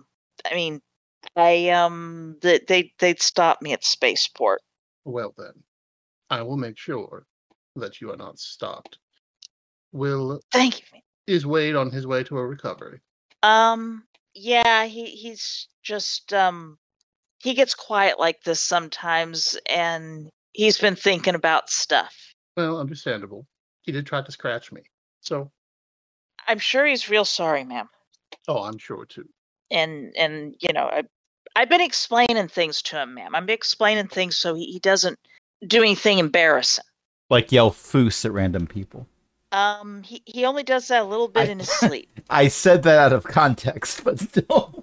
[SPEAKER 2] they'd stop me at spaceport.
[SPEAKER 3] Well then, I will make sure that you are not stopped.
[SPEAKER 2] Thank you, ma'am.
[SPEAKER 3] Is Wade on his way to a recovery?
[SPEAKER 2] Yeah, he's just he gets quiet like this sometimes, and he's been thinking about stuff.
[SPEAKER 3] Well, understandable. He did try to scratch me, so
[SPEAKER 2] I'm sure he's real sorry, ma'am.
[SPEAKER 3] Oh, I'm sure too.
[SPEAKER 2] And I've been explaining things to him, ma'am. I'm explaining things so he doesn't do anything embarrassing.
[SPEAKER 1] Like yell foos at random people.
[SPEAKER 2] He only does that a little bit in his sleep.
[SPEAKER 1] I said that out of context, but still.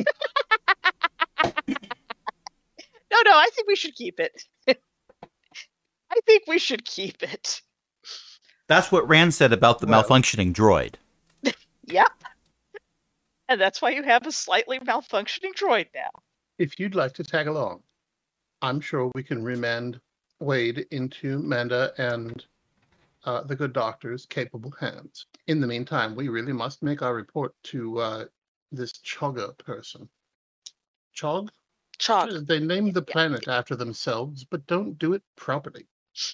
[SPEAKER 2] No, I think we should keep it. I think we should keep it.
[SPEAKER 1] That's what Rand said about the malfunctioning droid.
[SPEAKER 2] Yep. And that's why you have a slightly malfunctioning droid now.
[SPEAKER 3] If you'd like to tag along, I'm sure we can remand Wade into Manda and the good doctor's capable hands. In the meantime, we really must make our report to this Chogga person. Chog?
[SPEAKER 2] Chog.
[SPEAKER 3] They named the planet after themselves, but don't do it properly.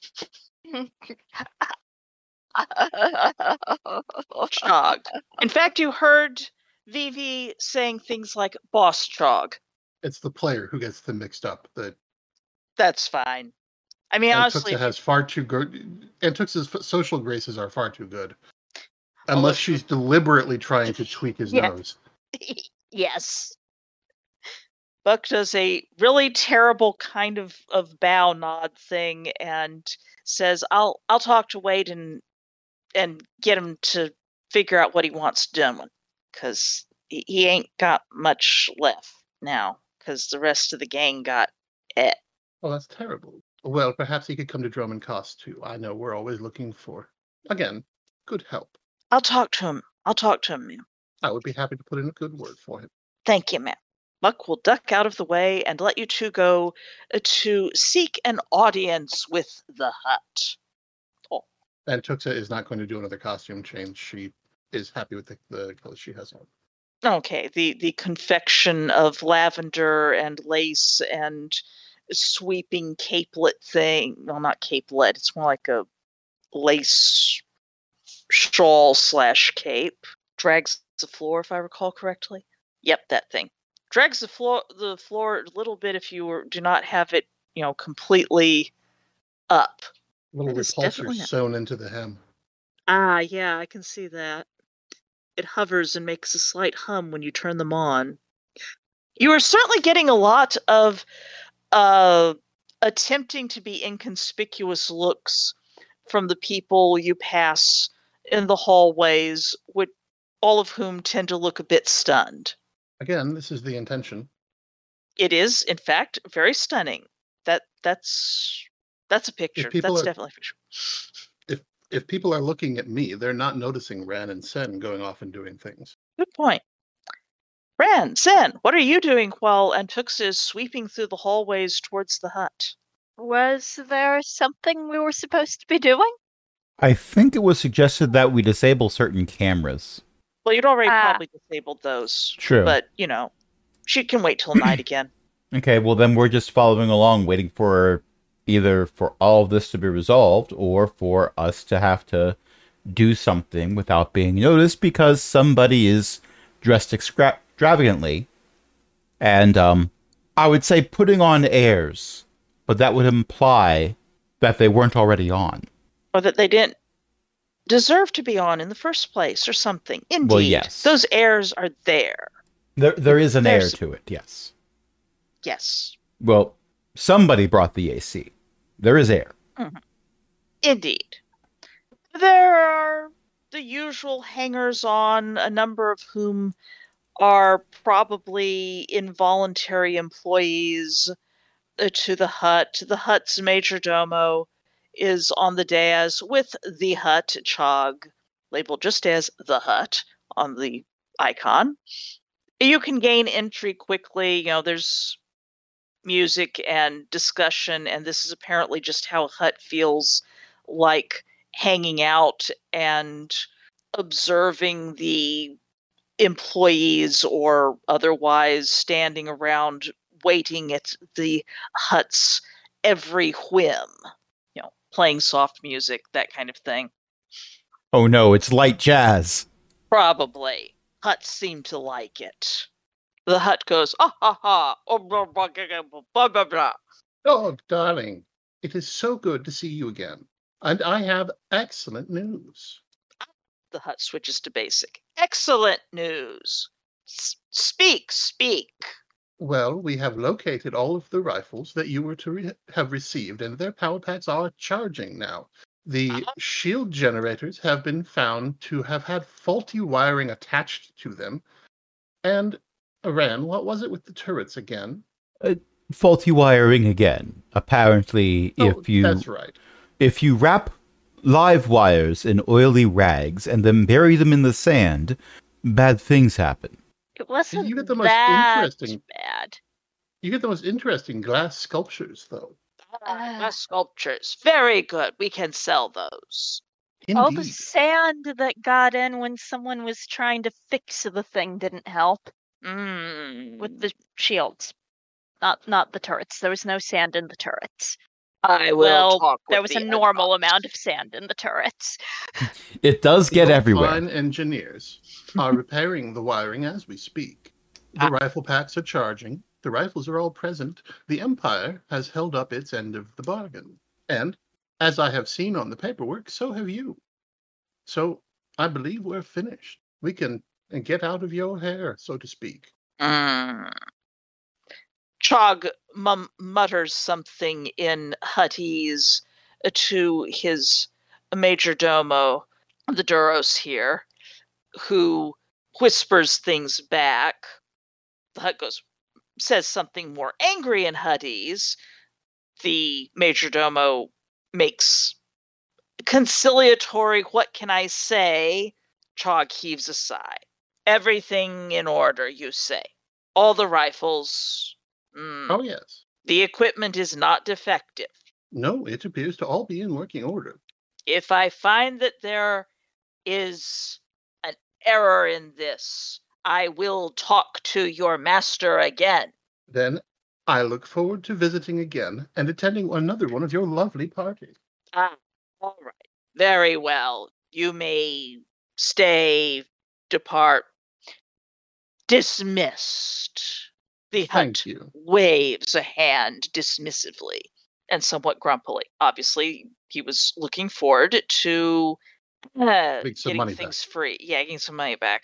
[SPEAKER 2] Chog. In fact, you heard Vivi saying things like Boss Chog.
[SPEAKER 3] It's the player who gets them mixed up.
[SPEAKER 2] That's fine. I mean, honestly,
[SPEAKER 3] Tuxa has far too good, and Tuxa's social graces are far too good, unless she's deliberately trying to tweak his nose.
[SPEAKER 2] Yes. Buck does a really terrible kind of bow nod thing and says, "I'll talk to Wade and get him to figure out what he wants done, because he ain't got much left now, because the rest of the gang got it."
[SPEAKER 3] Oh, that's terrible. Well, perhaps he could come to Dromund Kaas too. I know we're always looking for, again, good help.
[SPEAKER 2] I'll talk to him, ma'am.
[SPEAKER 3] I would be happy to put in a good word for him.
[SPEAKER 2] Thank you, ma'am. Buck will duck out of the way and let you two go to seek an audience with the hut.
[SPEAKER 3] Oh. And Tuxa is not going to do another costume change. She is happy with the clothes she has on.
[SPEAKER 2] Okay, the confection of lavender and lace and sweeping capelet thing. Well, not capelet. It's more like a lace shawl / cape. Drags the floor, if I recall correctly. Yep, that thing. Drags the floor a little bit if you do not have it, completely up.
[SPEAKER 3] Little repulsor sewn into the hem.
[SPEAKER 2] Ah, yeah, I can see that. It hovers and makes a slight hum when you turn them on. You are certainly getting a lot of attempting to be inconspicuous looks from the people you pass in the hallways, all of whom tend to look a bit stunned.
[SPEAKER 3] Again, this is the intention.
[SPEAKER 2] It is, in fact, very stunning. That's That's a picture. That's definitely a picture.
[SPEAKER 3] If people are looking at me, they're not noticing Ran and Sen going off and doing things.
[SPEAKER 2] Good point. Ran, Sen, what are you doing while Antux is sweeping through the hallways towards the hut?
[SPEAKER 4] Was there something we were supposed to be doing?
[SPEAKER 1] I think it was suggested that we disable certain cameras.
[SPEAKER 2] Well, you'd already probably disabled those.
[SPEAKER 1] True.
[SPEAKER 2] But, she can wait till night again.
[SPEAKER 1] Okay, well then we're just following along, waiting for either for all of this to be resolved or for us to have to do something without being noticed because somebody is dressed extravagantly. And I would say putting on airs, but that would imply that they weren't already on.
[SPEAKER 2] Or that they didn't deserve to be on in the first place or something. Indeed.
[SPEAKER 1] Well, yes.
[SPEAKER 2] Those airs are there.
[SPEAKER 1] There is an air to it, yes.
[SPEAKER 2] Yes.
[SPEAKER 1] Well, somebody brought the AC. There is air.
[SPEAKER 2] Mm-hmm. Indeed. There are the usual hangers-on, a number of whom are probably involuntary employees to the hut. The hut's major domo is on the dais with the hut, Chog, labeled just as the hut on the icon. You can gain entry quickly. There's music and discussion, and this is apparently just how hut feels like hanging out and observing the employees or otherwise standing around waiting at the hut's every whim. Playing soft music, that kind of thing.
[SPEAKER 1] Oh no, it's light jazz.
[SPEAKER 2] Probably. Huts seem to like it. The hut goes, ah ha ha, oh, blah, blah, blah, blah, blah.
[SPEAKER 3] Oh, darling, it is so good to see you again. And I have excellent news.
[SPEAKER 2] The hut switches to basic. Excellent news. Speak.
[SPEAKER 3] Well, we have located all of the rifles that you were to have received, and their power packs are charging now. The shield generators have been found to have had faulty wiring attached to them. And, Ran, what was it with the turrets again?
[SPEAKER 1] Faulty wiring again. Apparently,
[SPEAKER 3] that's right.
[SPEAKER 1] If you wrap live wires in oily rags and then bury them in the sand, bad things happen.
[SPEAKER 4] It wasn't
[SPEAKER 3] you get the most interesting,
[SPEAKER 4] bad.
[SPEAKER 3] You get the most interesting glass sculptures, though.
[SPEAKER 2] Glass sculptures. Very good. We can sell those.
[SPEAKER 3] Indeed.
[SPEAKER 4] All the sand that got in when someone was trying to fix the thing didn't help. With the shields. Not the turrets. There was no sand in the turrets.
[SPEAKER 2] I will talk with
[SPEAKER 4] there was a normal amount of sand in the turrets.
[SPEAKER 1] It does get everywhere.
[SPEAKER 3] Fine engineers are repairing the wiring as we speak. The rifle packs are charging. The rifles are all present. The Empire has held up its end of the bargain. And, as I have seen on the paperwork, so have you. So, I believe we're finished. We can get out of your hair, so to speak.
[SPEAKER 2] Chog mutters something in Huttese to his major domo, the Duros here, who whispers things back. The Hut says something more angry in Huttese. The major domo makes conciliatory, what can I say? Chog heaves a sigh. Everything in order, you say. All the rifles.
[SPEAKER 3] Oh, yes.
[SPEAKER 2] The equipment is not defective.
[SPEAKER 3] No, it appears to all be in working order.
[SPEAKER 2] If I find that there is an error in this, I will talk to your master again.
[SPEAKER 3] Then I look forward to visiting again and attending another one of your lovely parties.
[SPEAKER 2] All right. Very well. You may stay, depart. Dismissed. The Hut waves a hand dismissively and somewhat grumpily. Obviously, he was looking forward to getting things free. Yeah, getting some money back.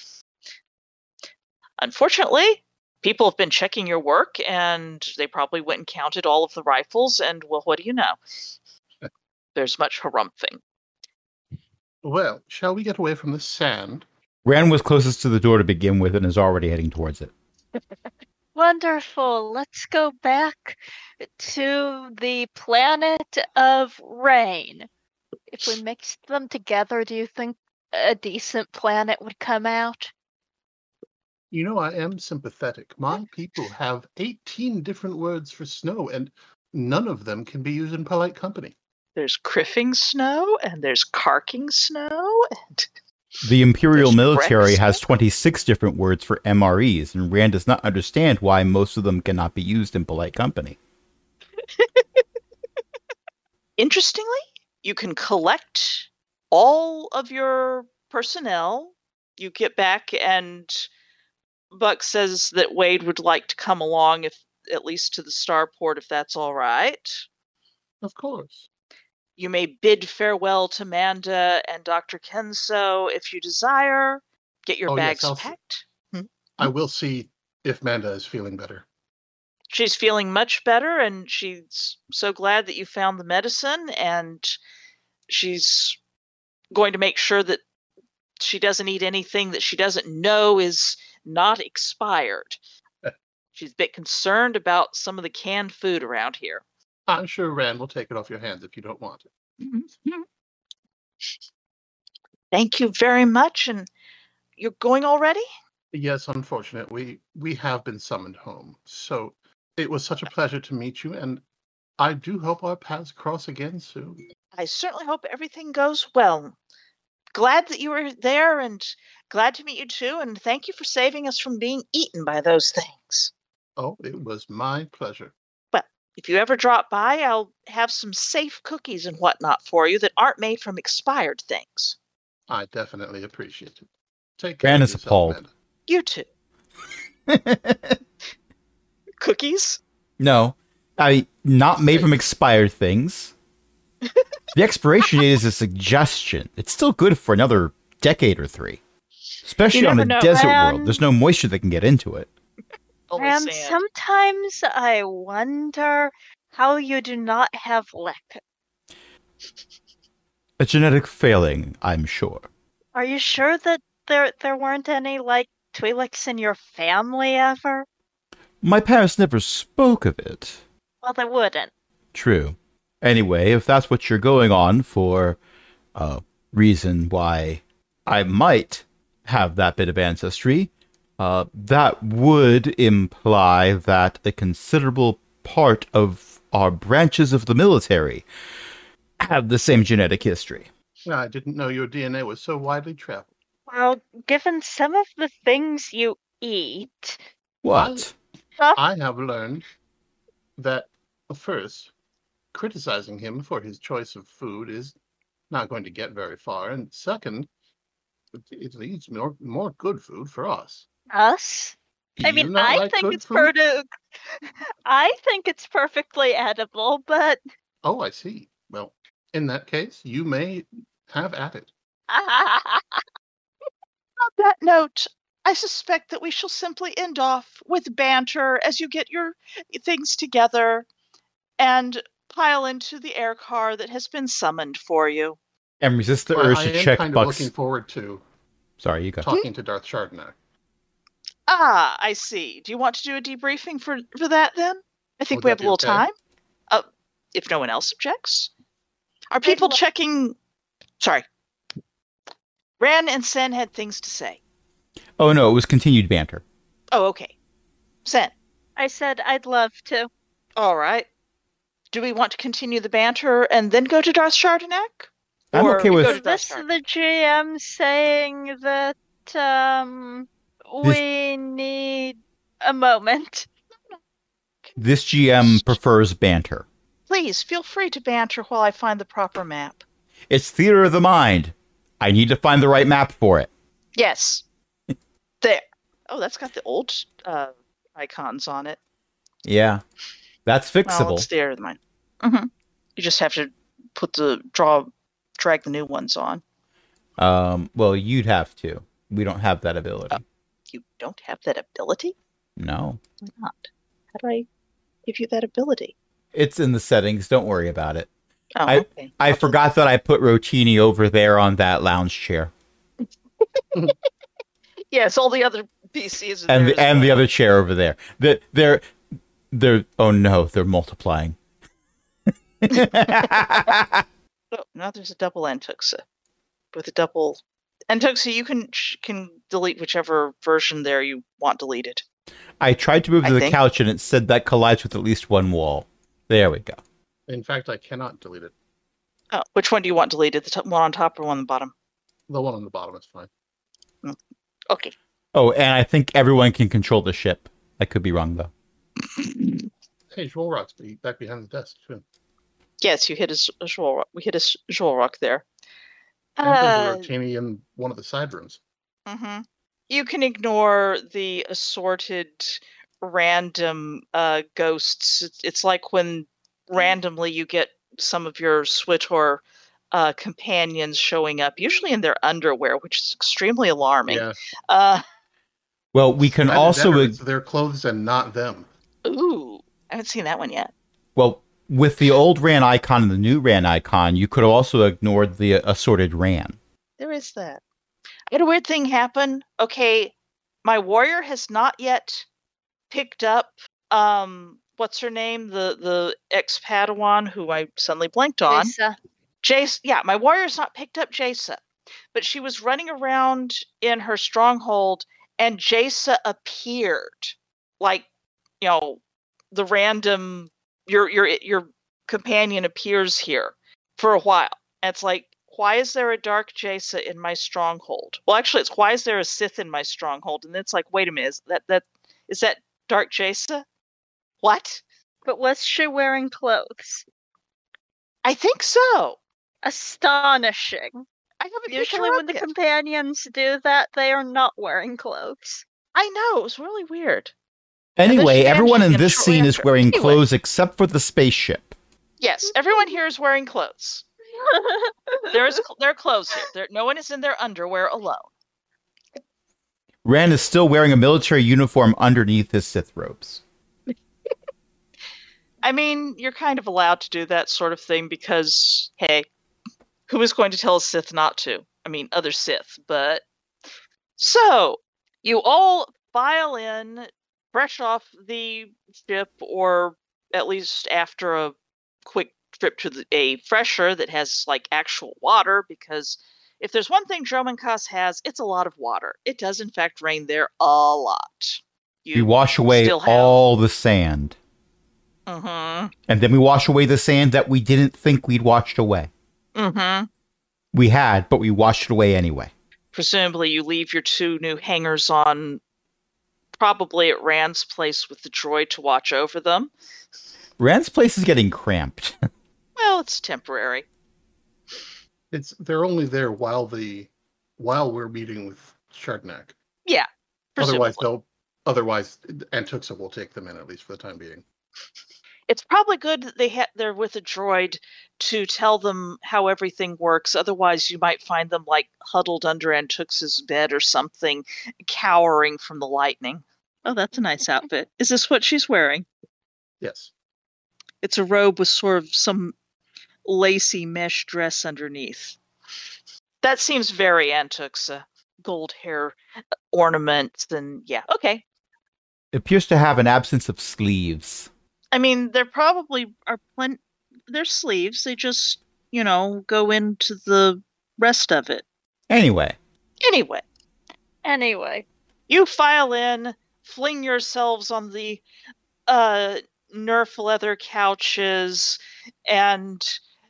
[SPEAKER 2] Unfortunately, people have been checking your work, and they probably went and counted all of the rifles, and, well, what do you know? There's much harumphing.
[SPEAKER 3] Well, shall we get away from the sand?
[SPEAKER 1] Ran was closest to the door to begin with and is already heading towards it.
[SPEAKER 4] Wonderful. Let's go back to the planet of rain. If we mixed them together, do you think a decent planet would come out?
[SPEAKER 3] You know, I am sympathetic. My people have 18 different words for snow, and none of them can be used in polite company.
[SPEAKER 2] There's criffing snow, and there's carking snow, and
[SPEAKER 1] The Imperial
[SPEAKER 2] There's
[SPEAKER 1] military
[SPEAKER 2] Rex.
[SPEAKER 1] has 26 different words for MREs, and Rand does not understand why most of them cannot be used in polite company.
[SPEAKER 2] interestingly, you can collect all of your personnel. You get back, and Buck says that Wade would like to come along, if at least to the starport, if that's all right.
[SPEAKER 3] Of course.
[SPEAKER 2] You may bid farewell to Manda and Dr. Kenso if you desire. Get your
[SPEAKER 3] Oh, yes,
[SPEAKER 2] bags
[SPEAKER 3] I'll see.
[SPEAKER 2] packed.
[SPEAKER 3] I will see if Manda is feeling better.
[SPEAKER 2] She's feeling much better, and she's so glad that you found the medicine, and she's going to make sure that she doesn't eat anything that she doesn't know is not expired. She's a bit concerned about some of the canned food around here.
[SPEAKER 3] I'm sure Rand will take it off your hands if you don't want it.
[SPEAKER 2] Thank you very much, and you're going already?
[SPEAKER 3] Yes, unfortunately, we have been summoned home. So it was such a pleasure to meet you, and I do hope our paths cross again soon.
[SPEAKER 2] I certainly hope everything goes well. Glad that you were there, and glad to meet you too, and thank you for saving us from being eaten by those things.
[SPEAKER 3] Oh, it was my pleasure.
[SPEAKER 2] Well, if you ever drop by, I'll have some safe cookies and whatnot for you that aren't made from expired things.
[SPEAKER 3] I definitely appreciate it. Take care
[SPEAKER 1] Rand
[SPEAKER 3] of
[SPEAKER 1] is
[SPEAKER 3] yourself,
[SPEAKER 1] appalled.
[SPEAKER 3] Manda.
[SPEAKER 2] You too. Cookies?
[SPEAKER 1] No, not made from expired things. The expiration date is a suggestion. It's still good for another decade or 3. Especially on a
[SPEAKER 2] never know.
[SPEAKER 1] desert
[SPEAKER 4] Rand-
[SPEAKER 1] world. There's no moisture that can get into it.
[SPEAKER 2] Only
[SPEAKER 4] And
[SPEAKER 2] sand.
[SPEAKER 4] sometimes I wonder how you do not have lick.
[SPEAKER 1] A genetic failing, I'm sure.
[SPEAKER 4] Are you sure that there weren't any, like, Twi'leks in your family ever?
[SPEAKER 1] My parents never spoke of it.
[SPEAKER 4] Well, they wouldn't.
[SPEAKER 1] True. Anyway, if that's what you're going on for a reason why I might have that bit of ancestry, that would imply that a considerable part of our branches of the military have the same genetic history.
[SPEAKER 3] I didn't know your DNA was so widely traveled.
[SPEAKER 4] Well, given some of the things you eat,
[SPEAKER 1] What?
[SPEAKER 3] I have learned that, first, criticizing him for his choice of food is not going to get very far, and second, it leaves more good food for us.
[SPEAKER 4] us.
[SPEAKER 3] Do
[SPEAKER 4] I
[SPEAKER 3] you
[SPEAKER 4] mean,
[SPEAKER 3] not
[SPEAKER 4] I
[SPEAKER 3] like
[SPEAKER 4] think
[SPEAKER 3] good
[SPEAKER 4] it's
[SPEAKER 3] food?
[SPEAKER 4] I think it's perfectly edible, but
[SPEAKER 3] Oh, I see. Well, in that case, you may have at it.
[SPEAKER 2] On that note, I suspect that we shall simply end off with banter as you get your things together and pile into the air car that has been summoned for you.
[SPEAKER 1] And resist the
[SPEAKER 3] Well,
[SPEAKER 1] urge
[SPEAKER 3] I
[SPEAKER 1] to
[SPEAKER 3] am
[SPEAKER 1] check
[SPEAKER 3] kind of
[SPEAKER 1] Buck's...
[SPEAKER 3] looking forward to
[SPEAKER 1] Sorry, you go.
[SPEAKER 3] talking to Darth Chardonnay.
[SPEAKER 2] Ah, I see. Do you want to do a debriefing for that then? I think
[SPEAKER 3] Would
[SPEAKER 2] we
[SPEAKER 3] that
[SPEAKER 2] have a
[SPEAKER 3] be
[SPEAKER 2] little
[SPEAKER 3] okay?
[SPEAKER 2] time. If no one else objects. Are people
[SPEAKER 4] love-
[SPEAKER 2] checking? Sorry. Ran and Sen had things to say.
[SPEAKER 1] Oh no, it was continued banter.
[SPEAKER 2] Oh, okay. Sen.
[SPEAKER 4] I said I'd love to.
[SPEAKER 2] All right. Do we want to continue the banter and then go to Darth Chardonnay?
[SPEAKER 1] I'm
[SPEAKER 2] Or
[SPEAKER 1] okay
[SPEAKER 2] we
[SPEAKER 1] with-
[SPEAKER 2] go
[SPEAKER 4] Is
[SPEAKER 2] to Darth
[SPEAKER 4] this
[SPEAKER 2] Chardonnay?
[SPEAKER 4] the GM saying that we need a moment?
[SPEAKER 1] This GM prefers banter.
[SPEAKER 2] Please feel free to banter while I find the proper map.
[SPEAKER 1] It's theater of the mind. I need to find the right map for it.
[SPEAKER 2] Yes. There. Oh, that's got the old icons on it.
[SPEAKER 1] Yeah. That's
[SPEAKER 2] Well,
[SPEAKER 1] fixable.
[SPEAKER 2] it's theater of the mind. You just have to drag the new ones on.
[SPEAKER 1] Well, you'd have to. We don't have that ability.
[SPEAKER 2] You don't have that ability?
[SPEAKER 1] No.
[SPEAKER 2] Why not? How do I give you that ability?
[SPEAKER 1] It's in the settings. Don't worry about it.
[SPEAKER 2] Oh,
[SPEAKER 1] I-
[SPEAKER 2] okay.
[SPEAKER 1] I forgot that I put Rotini over there on that lounge chair.
[SPEAKER 2] Yes, all the other PC is
[SPEAKER 1] and
[SPEAKER 2] there
[SPEAKER 1] the, and the other chair over there. They're oh no, they're multiplying.
[SPEAKER 2] Oh, now there's a double Antuxa. With a double Antuxa, you can delete whichever version there you want deleted.
[SPEAKER 1] I tried to move to the couch and it said that collides with at least one wall. There we go.
[SPEAKER 3] In fact, I cannot delete it.
[SPEAKER 2] Oh, which one do you want deleted? The one on top or one on the bottom?
[SPEAKER 3] The one on the bottom is fine.
[SPEAKER 2] Okay.
[SPEAKER 1] Oh, and I think everyone can control the ship. I could be wrong, though.
[SPEAKER 3] Hey, Zholrock's back behind the desk, too.
[SPEAKER 2] Yes, you hit a Zholrock. We hit a Zholrock there.
[SPEAKER 3] And there's a Rotini in one of the side rooms.
[SPEAKER 2] Mm-hmm. You can ignore the assorted random ghosts. It's like when randomly you get some of your Switor companions showing up, usually in their underwear, which is extremely alarming.
[SPEAKER 3] Yeah.
[SPEAKER 1] Well, we can also...
[SPEAKER 3] It's their clothes and not them.
[SPEAKER 2] Ooh, I haven't seen that one yet.
[SPEAKER 1] Well, with the old Ran icon and the new Ran icon, you could also ignore the assorted Ran.
[SPEAKER 2] There is that. I had a weird thing happen. Okay, my warrior has not yet picked up, what's her name? The ex-Padawan who I suddenly blanked on. Jace. Yeah, my warrior's not picked up Jaisa. But she was running around in her stronghold and Jaisa appeared. Like, the random... Your companion appears here for a while. And it's like, why is there a Dark Jaisa in my stronghold? Well, actually, it's why is there a Sith in my stronghold? And it's like, wait a minute, is that Dark Jaisa? What?
[SPEAKER 4] But was she wearing clothes?
[SPEAKER 2] I think so.
[SPEAKER 4] Astonishing.
[SPEAKER 2] I have a
[SPEAKER 4] Usually when the companions do that, they are not wearing clothes.
[SPEAKER 2] I know, it was really weird.
[SPEAKER 1] Anyway, everyone in this scene is wearing clothes except for the spaceship.
[SPEAKER 2] Yes, everyone here is wearing clothes. There are clothes here. No one is in their underwear alone.
[SPEAKER 1] Ran is still wearing a military uniform underneath his Sith robes.
[SPEAKER 2] I mean, you're kind of allowed to do that sort of thing because, hey, who is going to tell a Sith not to? I mean, other Sith, but... So, you all file in... fresh off the ship, or at least after a quick trip to a fresher that has like actual water, because if there's one thing Dromankas has, it's a lot of water. It does in fact rain there a lot.
[SPEAKER 1] We wash away all the sand.
[SPEAKER 2] Mm-hmm.
[SPEAKER 1] And then we wash away the sand that we didn't think we'd washed away.
[SPEAKER 2] Mm-hmm.
[SPEAKER 1] We had, but we washed it away anyway.
[SPEAKER 2] Presumably you leave your 2 new hangers on probably at Rand's place with the droid to watch over them.
[SPEAKER 1] Rand's place is getting cramped.
[SPEAKER 2] Well, it's temporary.
[SPEAKER 3] They're only there while we're meeting with Chardnak.
[SPEAKER 2] Yeah.
[SPEAKER 3] Otherwise Antuxa will take them in, at least for the time being.
[SPEAKER 2] It's probably good that they're with a droid to tell them how everything works. Otherwise, you might find them like huddled under Antuxa's bed or something, cowering from the lightning. Oh, that's a nice outfit. Is this what she's wearing?
[SPEAKER 3] Yes.
[SPEAKER 2] It's a robe with sort of some lacy mesh dress underneath. That seems very Antuxa. Gold hair ornaments and yeah, okay.
[SPEAKER 1] It appears to have an absence of sleeves.
[SPEAKER 2] I mean, there probably are there's sleeves. They just, go into the rest of it.
[SPEAKER 1] Anyway.
[SPEAKER 2] You file in, fling yourselves on the Nerf leather couches, and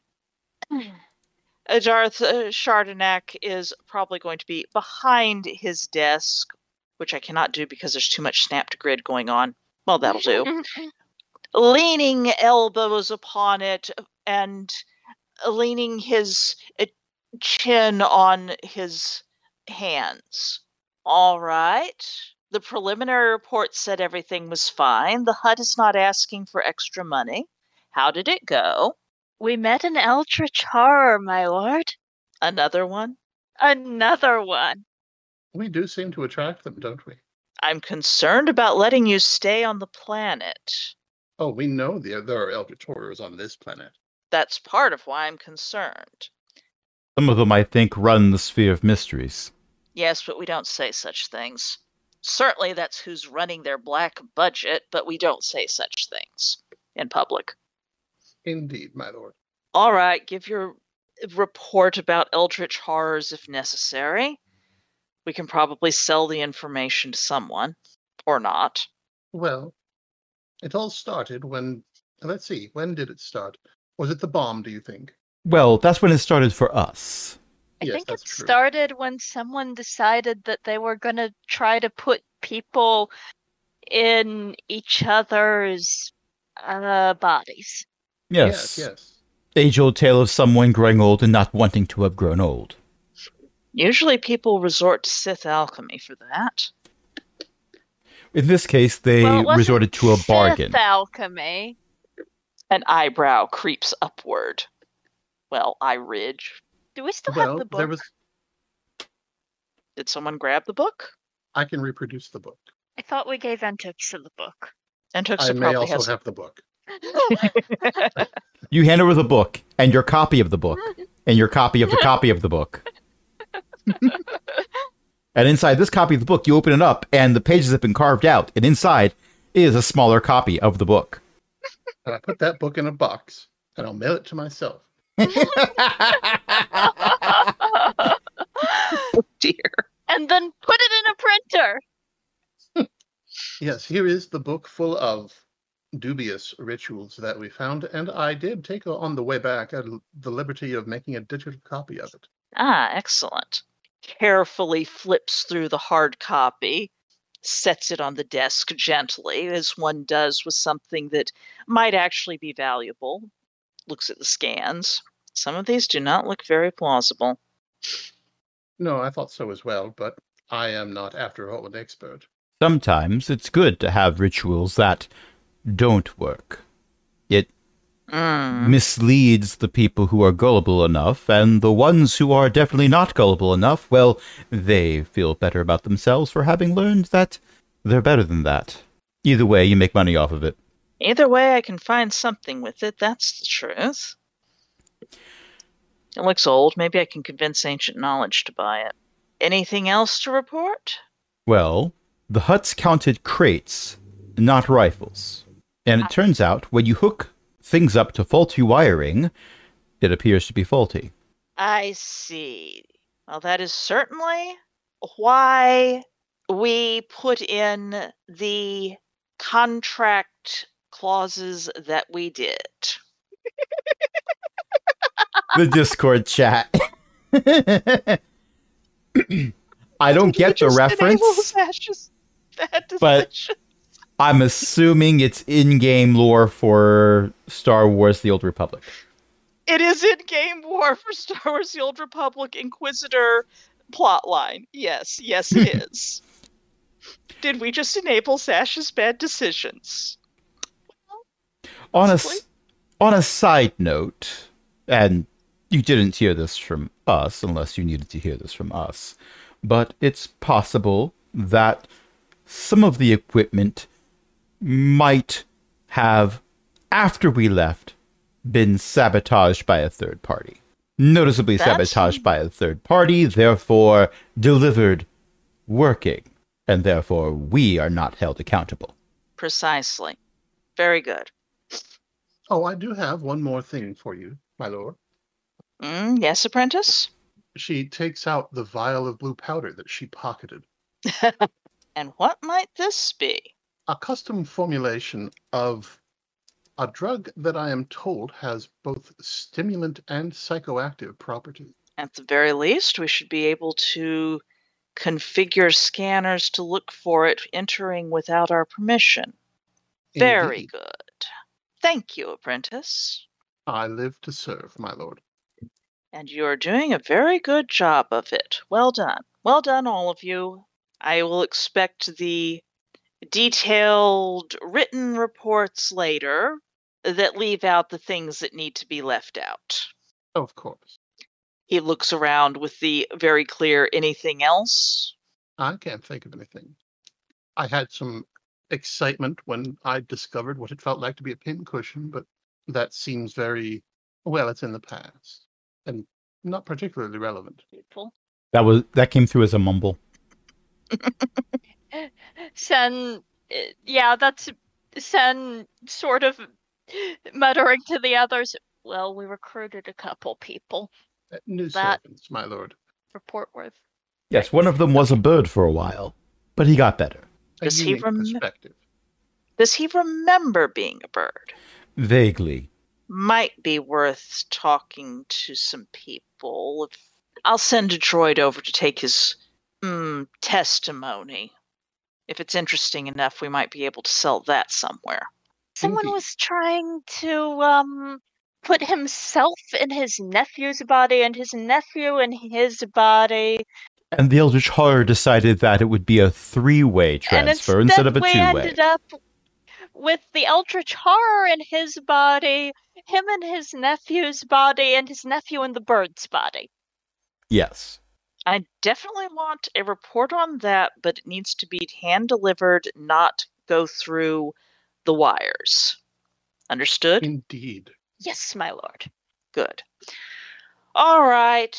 [SPEAKER 2] Darth Chardnak is probably going to be behind his desk, which I cannot do because there's too much snap to grid going on. Well, that'll do. Leaning elbows upon it and leaning his chin on his hands. All right. The preliminary report said everything was fine. The HUD is not asking for extra money. How did it go?
[SPEAKER 4] We met an eldritch horror, my lord.
[SPEAKER 2] Another one?
[SPEAKER 4] Another one.
[SPEAKER 3] We do seem to attract them, don't we?
[SPEAKER 2] I'm concerned about letting you stay on the planet.
[SPEAKER 3] Oh, we know there are eldritch horrors on this planet.
[SPEAKER 2] That's part of why I'm concerned.
[SPEAKER 1] Some of them, I think, run the sphere of mysteries.
[SPEAKER 2] Yes, but we don't say such things. Certainly that's who's running their black budget, but we don't say such things in public.
[SPEAKER 3] Indeed, my lord.
[SPEAKER 2] All right, give your report about eldritch horrors if necessary. We can probably sell the information to someone, or not.
[SPEAKER 3] Well, it all started when... Let's see, when did it start? Was it the bomb, do you think?
[SPEAKER 1] Well, that's when it started for us.
[SPEAKER 4] I
[SPEAKER 3] Yes,
[SPEAKER 4] think it
[SPEAKER 3] that's true.
[SPEAKER 4] started when someone decided that they were going to try to put people in each other's bodies.
[SPEAKER 1] Yes.
[SPEAKER 3] Yes.
[SPEAKER 1] Age-old tale of someone growing old and not wanting to have grown old.
[SPEAKER 2] Usually people resort to Sith alchemy for that.
[SPEAKER 1] In this case, they
[SPEAKER 4] Well, it wasn't
[SPEAKER 1] resorted to a bargain.
[SPEAKER 4] Sith alchemy.
[SPEAKER 2] An eyebrow creeps upward. Well, eye ridge.
[SPEAKER 4] Do we still have
[SPEAKER 3] Well,
[SPEAKER 4] the book?
[SPEAKER 3] there was...
[SPEAKER 2] Did someone grab the book?
[SPEAKER 3] I can reproduce the book.
[SPEAKER 4] I thought we gave Entux the book.
[SPEAKER 2] And
[SPEAKER 3] I
[SPEAKER 2] Tuxa
[SPEAKER 3] may
[SPEAKER 2] probably
[SPEAKER 3] also
[SPEAKER 2] has.
[SPEAKER 3] have the book.
[SPEAKER 1] You hand over the book, and your copy of the book, and your copy of the copy of the book. And inside this copy of the book, you open it up, and the pages have been carved out, and inside is a smaller copy of the book.
[SPEAKER 3] And I put that book in a box, and I'll mail it to myself.
[SPEAKER 2] Oh dear.
[SPEAKER 4] And then put it in a printer.
[SPEAKER 3] Yes, here is the book full of dubious rituals that we found, and I did take on the way back the liberty of making a digital copy of it.
[SPEAKER 2] Ah, excellent. Carefully flips through the hard copy, sets it on the desk gently, as one does with something that might actually be valuable. Looks at the scans. Some of these do not look very plausible.
[SPEAKER 3] No, I thought so as well, but I am not, after all, an expert.
[SPEAKER 1] Sometimes it's good to have rituals that don't work. It misleads the people who are gullible enough, and the ones who are definitely not gullible enough, well, they feel better about themselves for having learned that they're better than that. Either way, you make money off of it.
[SPEAKER 2] Either way, I can find something with it. That's the truth. It looks old. Maybe I can convince Ancient Knowledge to buy it. Anything else to report?
[SPEAKER 1] Well, the huts counted crates, not rifles. And it turns out, when you hook things up to faulty wiring, it appears to be faulty.
[SPEAKER 2] I see. Well, that is certainly why we put in the contract clauses that we did.
[SPEAKER 1] The Discord chat. I don't get the reference, but I'm assuming it's in-game lore for Star Wars The Old Republic.
[SPEAKER 2] It is in-game war for Star Wars The Old Republic Inquisitor plotline. Yes, it is. Did we just enable Sash's bad decisions?
[SPEAKER 1] On a side note, and you didn't hear this from us unless you needed to hear this from us, but it's possible that some of the equipment might have, after we left, been sabotaged by a third party. Noticeably sabotaged by a third party, therefore delivered working, and therefore we are not held accountable.
[SPEAKER 2] Precisely. Very good.
[SPEAKER 3] Oh, I do have one more thing for you, my lord.
[SPEAKER 2] Yes, apprentice?
[SPEAKER 3] She takes out the vial of blue powder that she pocketed.
[SPEAKER 2] And what might this be?
[SPEAKER 3] A custom formulation of a drug that I am told has both stimulant and psychoactive properties.
[SPEAKER 2] At the very least, we should be able to configure scanners to look for it entering without our permission. Very
[SPEAKER 3] Indeed.
[SPEAKER 2] good. Thank you, apprentice.
[SPEAKER 3] I live to serve, my lord.
[SPEAKER 2] And you are doing a very good job of it. Well done. Well done, all of you. I will expect the detailed written reports later that leave out the things that need to be left out.
[SPEAKER 3] Of course.
[SPEAKER 2] He looks around with the very clear anything else.
[SPEAKER 3] I can't think of anything. I had some excitement when I discovered what it felt like to be a pincushion, but that seems very, well, it's in the past and not particularly relevant.
[SPEAKER 2] Beautiful.
[SPEAKER 1] That came through as a mumble.
[SPEAKER 4] Sen, yeah, that's Sen sort of muttering to the others. Well, we recruited a couple people.
[SPEAKER 3] New
[SPEAKER 4] That
[SPEAKER 3] servants, my lord.
[SPEAKER 4] report worth.
[SPEAKER 1] Yes, one of them was a bird for a while, but he got better.
[SPEAKER 3] A
[SPEAKER 2] Does he
[SPEAKER 3] unique perspective.
[SPEAKER 2] Does he remember being a bird?
[SPEAKER 1] Vaguely.
[SPEAKER 2] Might be worth talking to some people. I'll send a droid over to take his testimony. If it's interesting enough, we might be able to sell that somewhere.
[SPEAKER 4] Someone
[SPEAKER 3] Indeed.
[SPEAKER 4] was trying to put himself in his nephew's body and his nephew in his body.
[SPEAKER 1] And the Eldritch Horror decided that it would be a 3-way transfer
[SPEAKER 4] and
[SPEAKER 1] instead of a
[SPEAKER 4] we
[SPEAKER 1] 2-way.
[SPEAKER 4] ended up with the Eldritch Horror in his body, him in his nephew's body, and his nephew in the bird's body.
[SPEAKER 1] Yes.
[SPEAKER 2] I definitely want a report on that, but it needs to be hand-delivered, not go through the wires. Understood?
[SPEAKER 3] Indeed.
[SPEAKER 4] Yes, my lord.
[SPEAKER 2] Good. All right.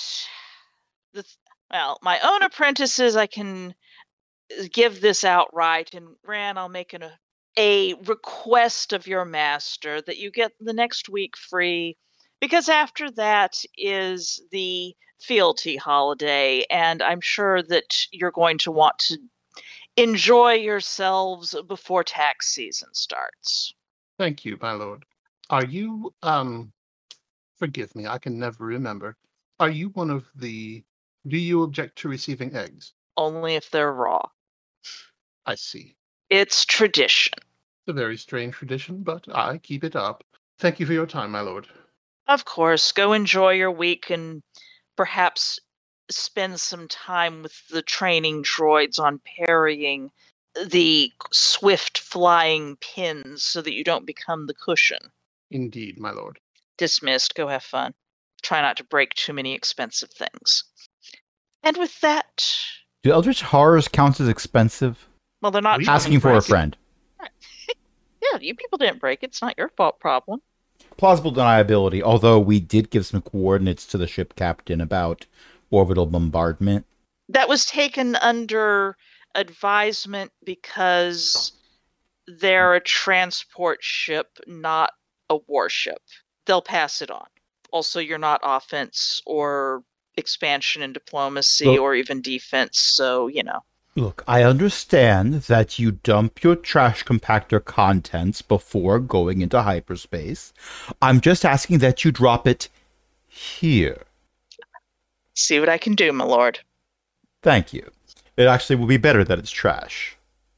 [SPEAKER 2] Well, my own apprentices, I can give this outright, and Ran, I'll make a request of your master that you get the next week free, because after that is the fealty holiday, and I'm sure that you're going to want to enjoy yourselves before tax season starts.
[SPEAKER 3] Thank you, my lord. Are you, forgive me, I can never remember. Are you one of the, do you object to receiving eggs?
[SPEAKER 2] Only if they're raw.
[SPEAKER 3] I see.
[SPEAKER 2] It's tradition.
[SPEAKER 3] It's a very strange tradition, but I keep it up. Thank you for your time, my lord.
[SPEAKER 2] Of course, go enjoy your week and perhaps spend some time with the training droids on parrying the swift flying pins so that you don't become the cushion.
[SPEAKER 3] Indeed, my lord.
[SPEAKER 2] Dismissed. Go have fun. Try not to break too many expensive things. And with that,
[SPEAKER 1] Do Eldritch Horrors count as expensive?
[SPEAKER 2] well, they're not
[SPEAKER 3] We-
[SPEAKER 1] Asking for a
[SPEAKER 3] break it.
[SPEAKER 1] friend.
[SPEAKER 2] Yeah, you people didn't break it. It's not your fault problem.
[SPEAKER 1] Plausible deniability, although we did give some coordinates to the ship captain about orbital bombardment.
[SPEAKER 2] That was taken under advisement because they're a transport ship, not a warship. They'll pass it on. Also, you're not offense or expansion and diplomacy
[SPEAKER 1] Well-
[SPEAKER 2] or even defense, so, you know.
[SPEAKER 1] Look, I understand that you dump your trash compactor contents before going into hyperspace. I'm just asking that you drop it here.
[SPEAKER 2] See what I can do, my lord.
[SPEAKER 1] Thank you. It actually will be better that it's trash.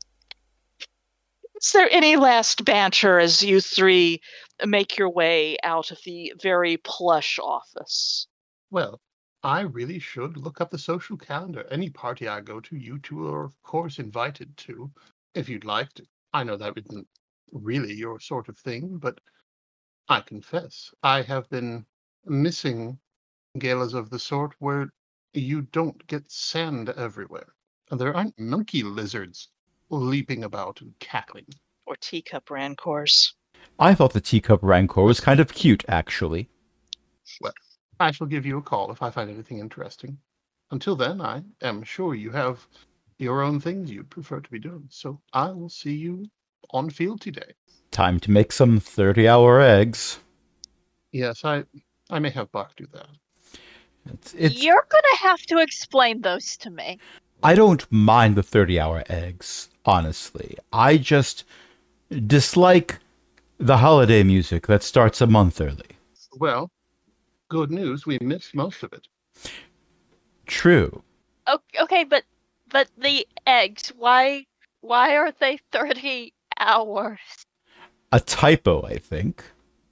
[SPEAKER 2] Is there any last banter as you three make your way out of the very plush office?
[SPEAKER 3] Well, I really should look up the social calendar. Any party I go to, you two are, of course, invited to, if you'd like to. I know that isn't really your sort of thing, but I confess, I have been missing galas of the sort where you don't get sand everywhere. And there aren't monkey lizards leaping about and cackling.
[SPEAKER 2] Or teacup rancors?
[SPEAKER 1] I thought the teacup rancor was kind of cute, actually.
[SPEAKER 3] I shall give you a call if I find anything interesting. Until then, I am sure you have your own things you'd prefer to be doing, so I will see you on Fealty Day.
[SPEAKER 1] Time to make some 30-hour eggs.
[SPEAKER 3] Yes, I may have Bach do that.
[SPEAKER 1] It's
[SPEAKER 4] You're gonna have to explain those to me.
[SPEAKER 1] I don't mind the 30-hour eggs, honestly. I just dislike the holiday music that starts a month early.
[SPEAKER 3] Well, good news, we missed most of it.
[SPEAKER 1] True.
[SPEAKER 4] Okay, but the eggs, why are they 30 hours?
[SPEAKER 1] A typo, I think.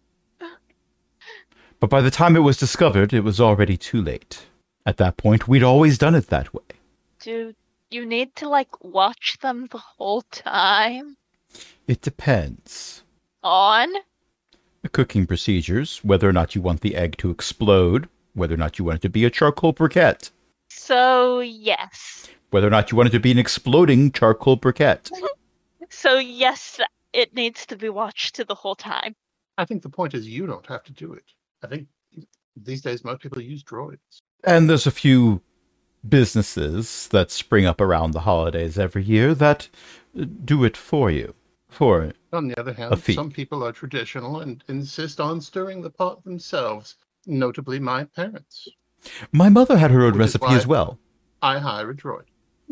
[SPEAKER 1] But by the time it was discovered, it was already too late. At that point, we'd always done it that way.
[SPEAKER 4] Do you need to, like, watch them the whole time?
[SPEAKER 1] It depends.
[SPEAKER 4] On?
[SPEAKER 1] The cooking procedures, whether or not you want the egg to explode, whether or not you want it to be a charcoal briquette,
[SPEAKER 4] So, yes.
[SPEAKER 1] whether or not you want it to be an exploding charcoal briquette.
[SPEAKER 4] So, yes, it needs to be watched the whole time.
[SPEAKER 3] I think the point is you don't have to do it. I think these days most people use droids.
[SPEAKER 1] And there's a few businesses that spring up around the holidays every year that do it for you.
[SPEAKER 3] On the other hand, some people are traditional and insist on stirring the pot themselves, notably my parents.
[SPEAKER 1] My mother had her own recipe as well.
[SPEAKER 3] I hire a droid.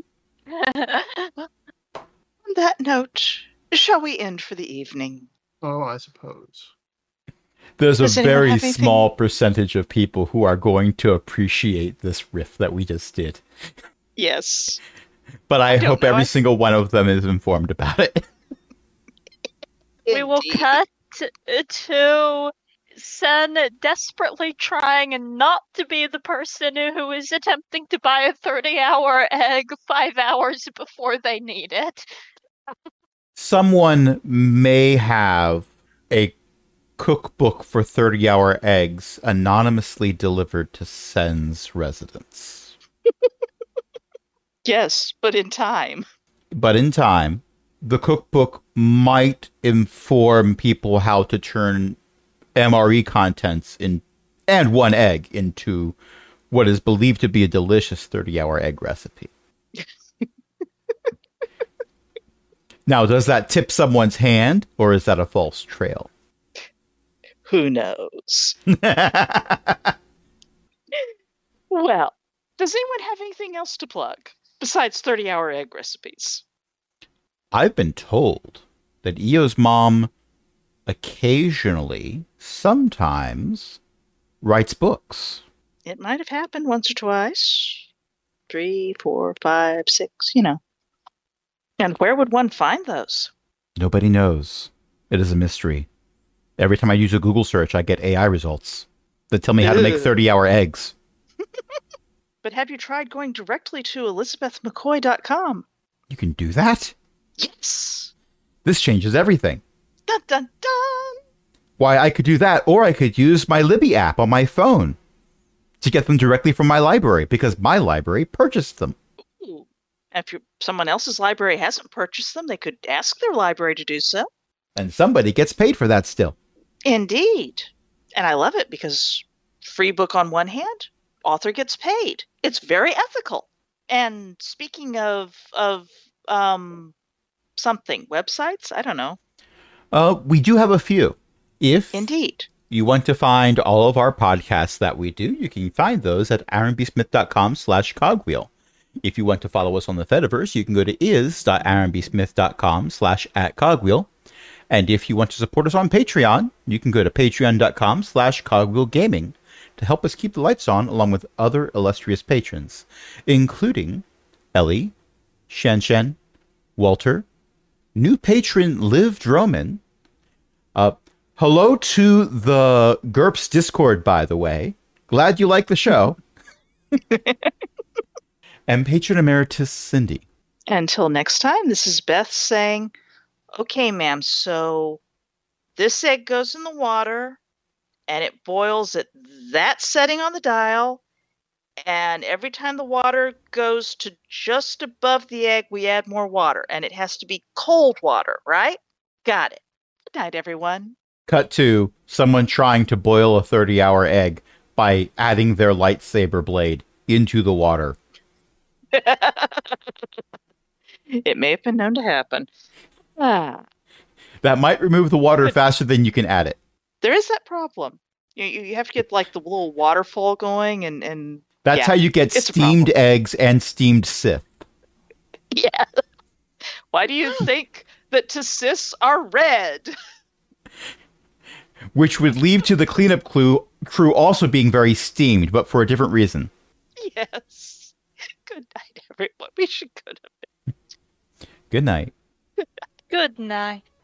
[SPEAKER 2] On that note, shall we end for the evening?
[SPEAKER 3] Oh, I suppose.
[SPEAKER 1] There's a very small percentage of people who are going to appreciate this riff that we just did.
[SPEAKER 2] Yes.
[SPEAKER 1] But I hope every single one of them is informed about it.
[SPEAKER 4] We will cut to Sen desperately trying not to be the person who is attempting to buy a 30-hour egg 5 hours before they need it.
[SPEAKER 1] Someone may have a cookbook for 30-hour eggs anonymously delivered to Sen's residence.
[SPEAKER 2] Yes, but in time.
[SPEAKER 1] The cookbook might inform people how to turn MRE contents and one egg into what is believed to be a delicious 30-hour egg recipe. Now, does that tip someone's hand, or is that a false trail?
[SPEAKER 2] Who knows? Well, does anyone have anything else to plug besides 30-hour egg recipes?
[SPEAKER 1] I've been told that Eo's mom occasionally, sometimes, writes books.
[SPEAKER 2] It might have happened once or twice. 3, 4, 5, 6, And where would one find those?
[SPEAKER 1] Nobody knows. It is a mystery. Every time I use a Google search, I get AI results that tell me how to make 30-hour eggs.
[SPEAKER 2] But have you tried going directly to ElizabethMcCoy.com?
[SPEAKER 1] You can do that?
[SPEAKER 2] Yes.
[SPEAKER 1] This changes everything.
[SPEAKER 2] Dun, dun, dun.
[SPEAKER 1] Why, I could do that, or I could use my Libby app on my phone to get them directly from my library, because my library purchased them.
[SPEAKER 2] Ooh. If someone else's library hasn't purchased them, they could ask their library to do so.
[SPEAKER 1] And somebody gets paid for that still.
[SPEAKER 2] Indeed. And I love it because free book on one hand, author gets paid. It's very ethical. And speaking of something, websites, I don't know.
[SPEAKER 1] We do have a few. If
[SPEAKER 2] Indeed.
[SPEAKER 1] you want to find all of our podcasts that we do, you can find those at aaronbsmith.com/cogwheel. If you want to follow us on the Fediverse, you can go to is.aaronbsmith.com/@cogwheel. And if you want to support us on Patreon, you can go to patreon.com/cogwheelgaming to help us keep the lights on, along with other illustrious patrons, including Ellie, Shen, Walter, new patron Liv Droman. Hello to the GURPS Discord, by the way. Glad you like the show. And patron emeritus Cindy.
[SPEAKER 2] Until next time, this is Beth saying, okay, ma'am, so this egg goes in the water and it boils at that setting on the dial. And every time the water goes to just above the egg, we add more water. And it has to be cold water, right? Got it. Good night, everyone.
[SPEAKER 1] Cut to someone trying to boil a 30-hour egg by adding their lightsaber blade into the water.
[SPEAKER 2] It may have been known to happen.
[SPEAKER 1] That might remove the water faster than you can add it.
[SPEAKER 2] There is that problem. You have to get like the little waterfall going and
[SPEAKER 1] that's how you get steamed eggs and steamed Sith.
[SPEAKER 2] Yeah. Why do you think that Sis are red?
[SPEAKER 1] Which would lead to the cleanup crew also being very steamed, but for a different reason.
[SPEAKER 2] Yes. Good night, everyone. We should go to bed.
[SPEAKER 1] Good night.
[SPEAKER 4] Good night.